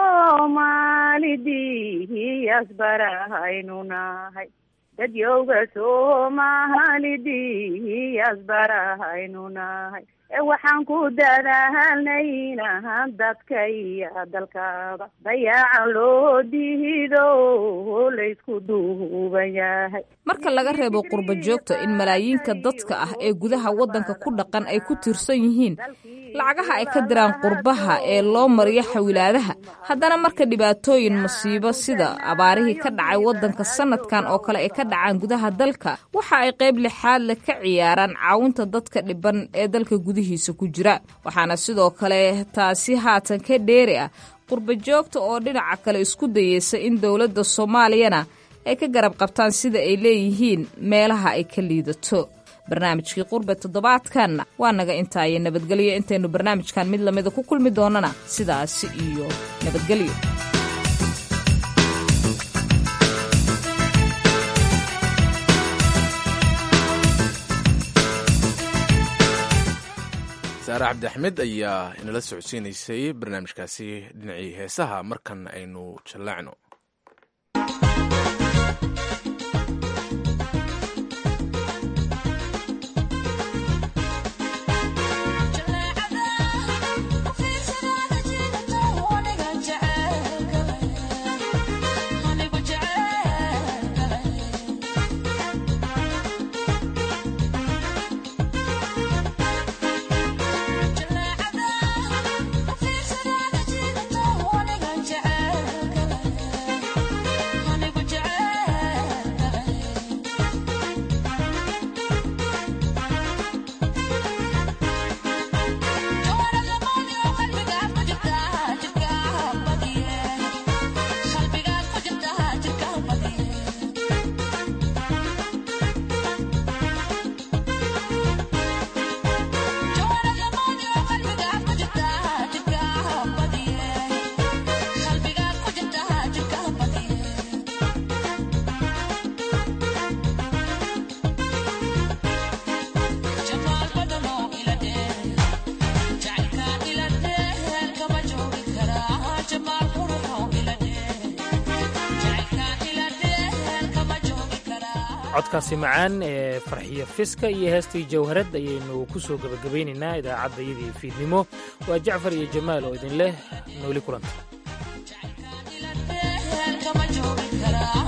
soomaalidii asbarahaynu nahay, dadyowga soomaalidii asbarahaynu nahay, ee waxaan ku dadaalnayna dadka iyo dalkaaba dayaaca loo diido laysku duuban yahay. marka laga reebo qurba joogta in malaayiinka dadka ah ee gudaha waddanka ku dhaqan ay ku tiirsan yihiin lacagaha ay ka diraan qurbaha ee loo mariyo xawilaadaha, haddana marka dhibaatooyin masiibo sida abaarihii ka dhacay waddanka sanadkan oo kale ay ka dhacaan gudaha dalka, waxa ay qayb lixaad leh ka ciyaaraan caawinta dadka dhiban ee dalka gudihiisa ku jira. waxaana sidoo kale taasi haatan ka dheeri ah qurba joogta oo dhinaca kale isku dayeysa in dowladda soomaaliyana ay ka garab qabtaan sida ay leeyihiin meelaha ay ka liidato. barnaamijkii qurbe toddobaadkanna waa naga intaaye nabadgelyo. intaynu barnaamijkan mid lamida ku kulmi doonana sidaasi iyo nabadgelyo. saare cabdi axmed ayaa inala socodsiinaysay barnaamijkaasi dhinacii heesaha. markan aynu jallaacno. codkaasi macaan ee farxiyo fiska iyo heestii jawharad ayaynu ku soo gebagabaynaynaa idaacaddayadii fiidnimo. waa jacfar iyo jamaal oo idin leh nooli kulanta.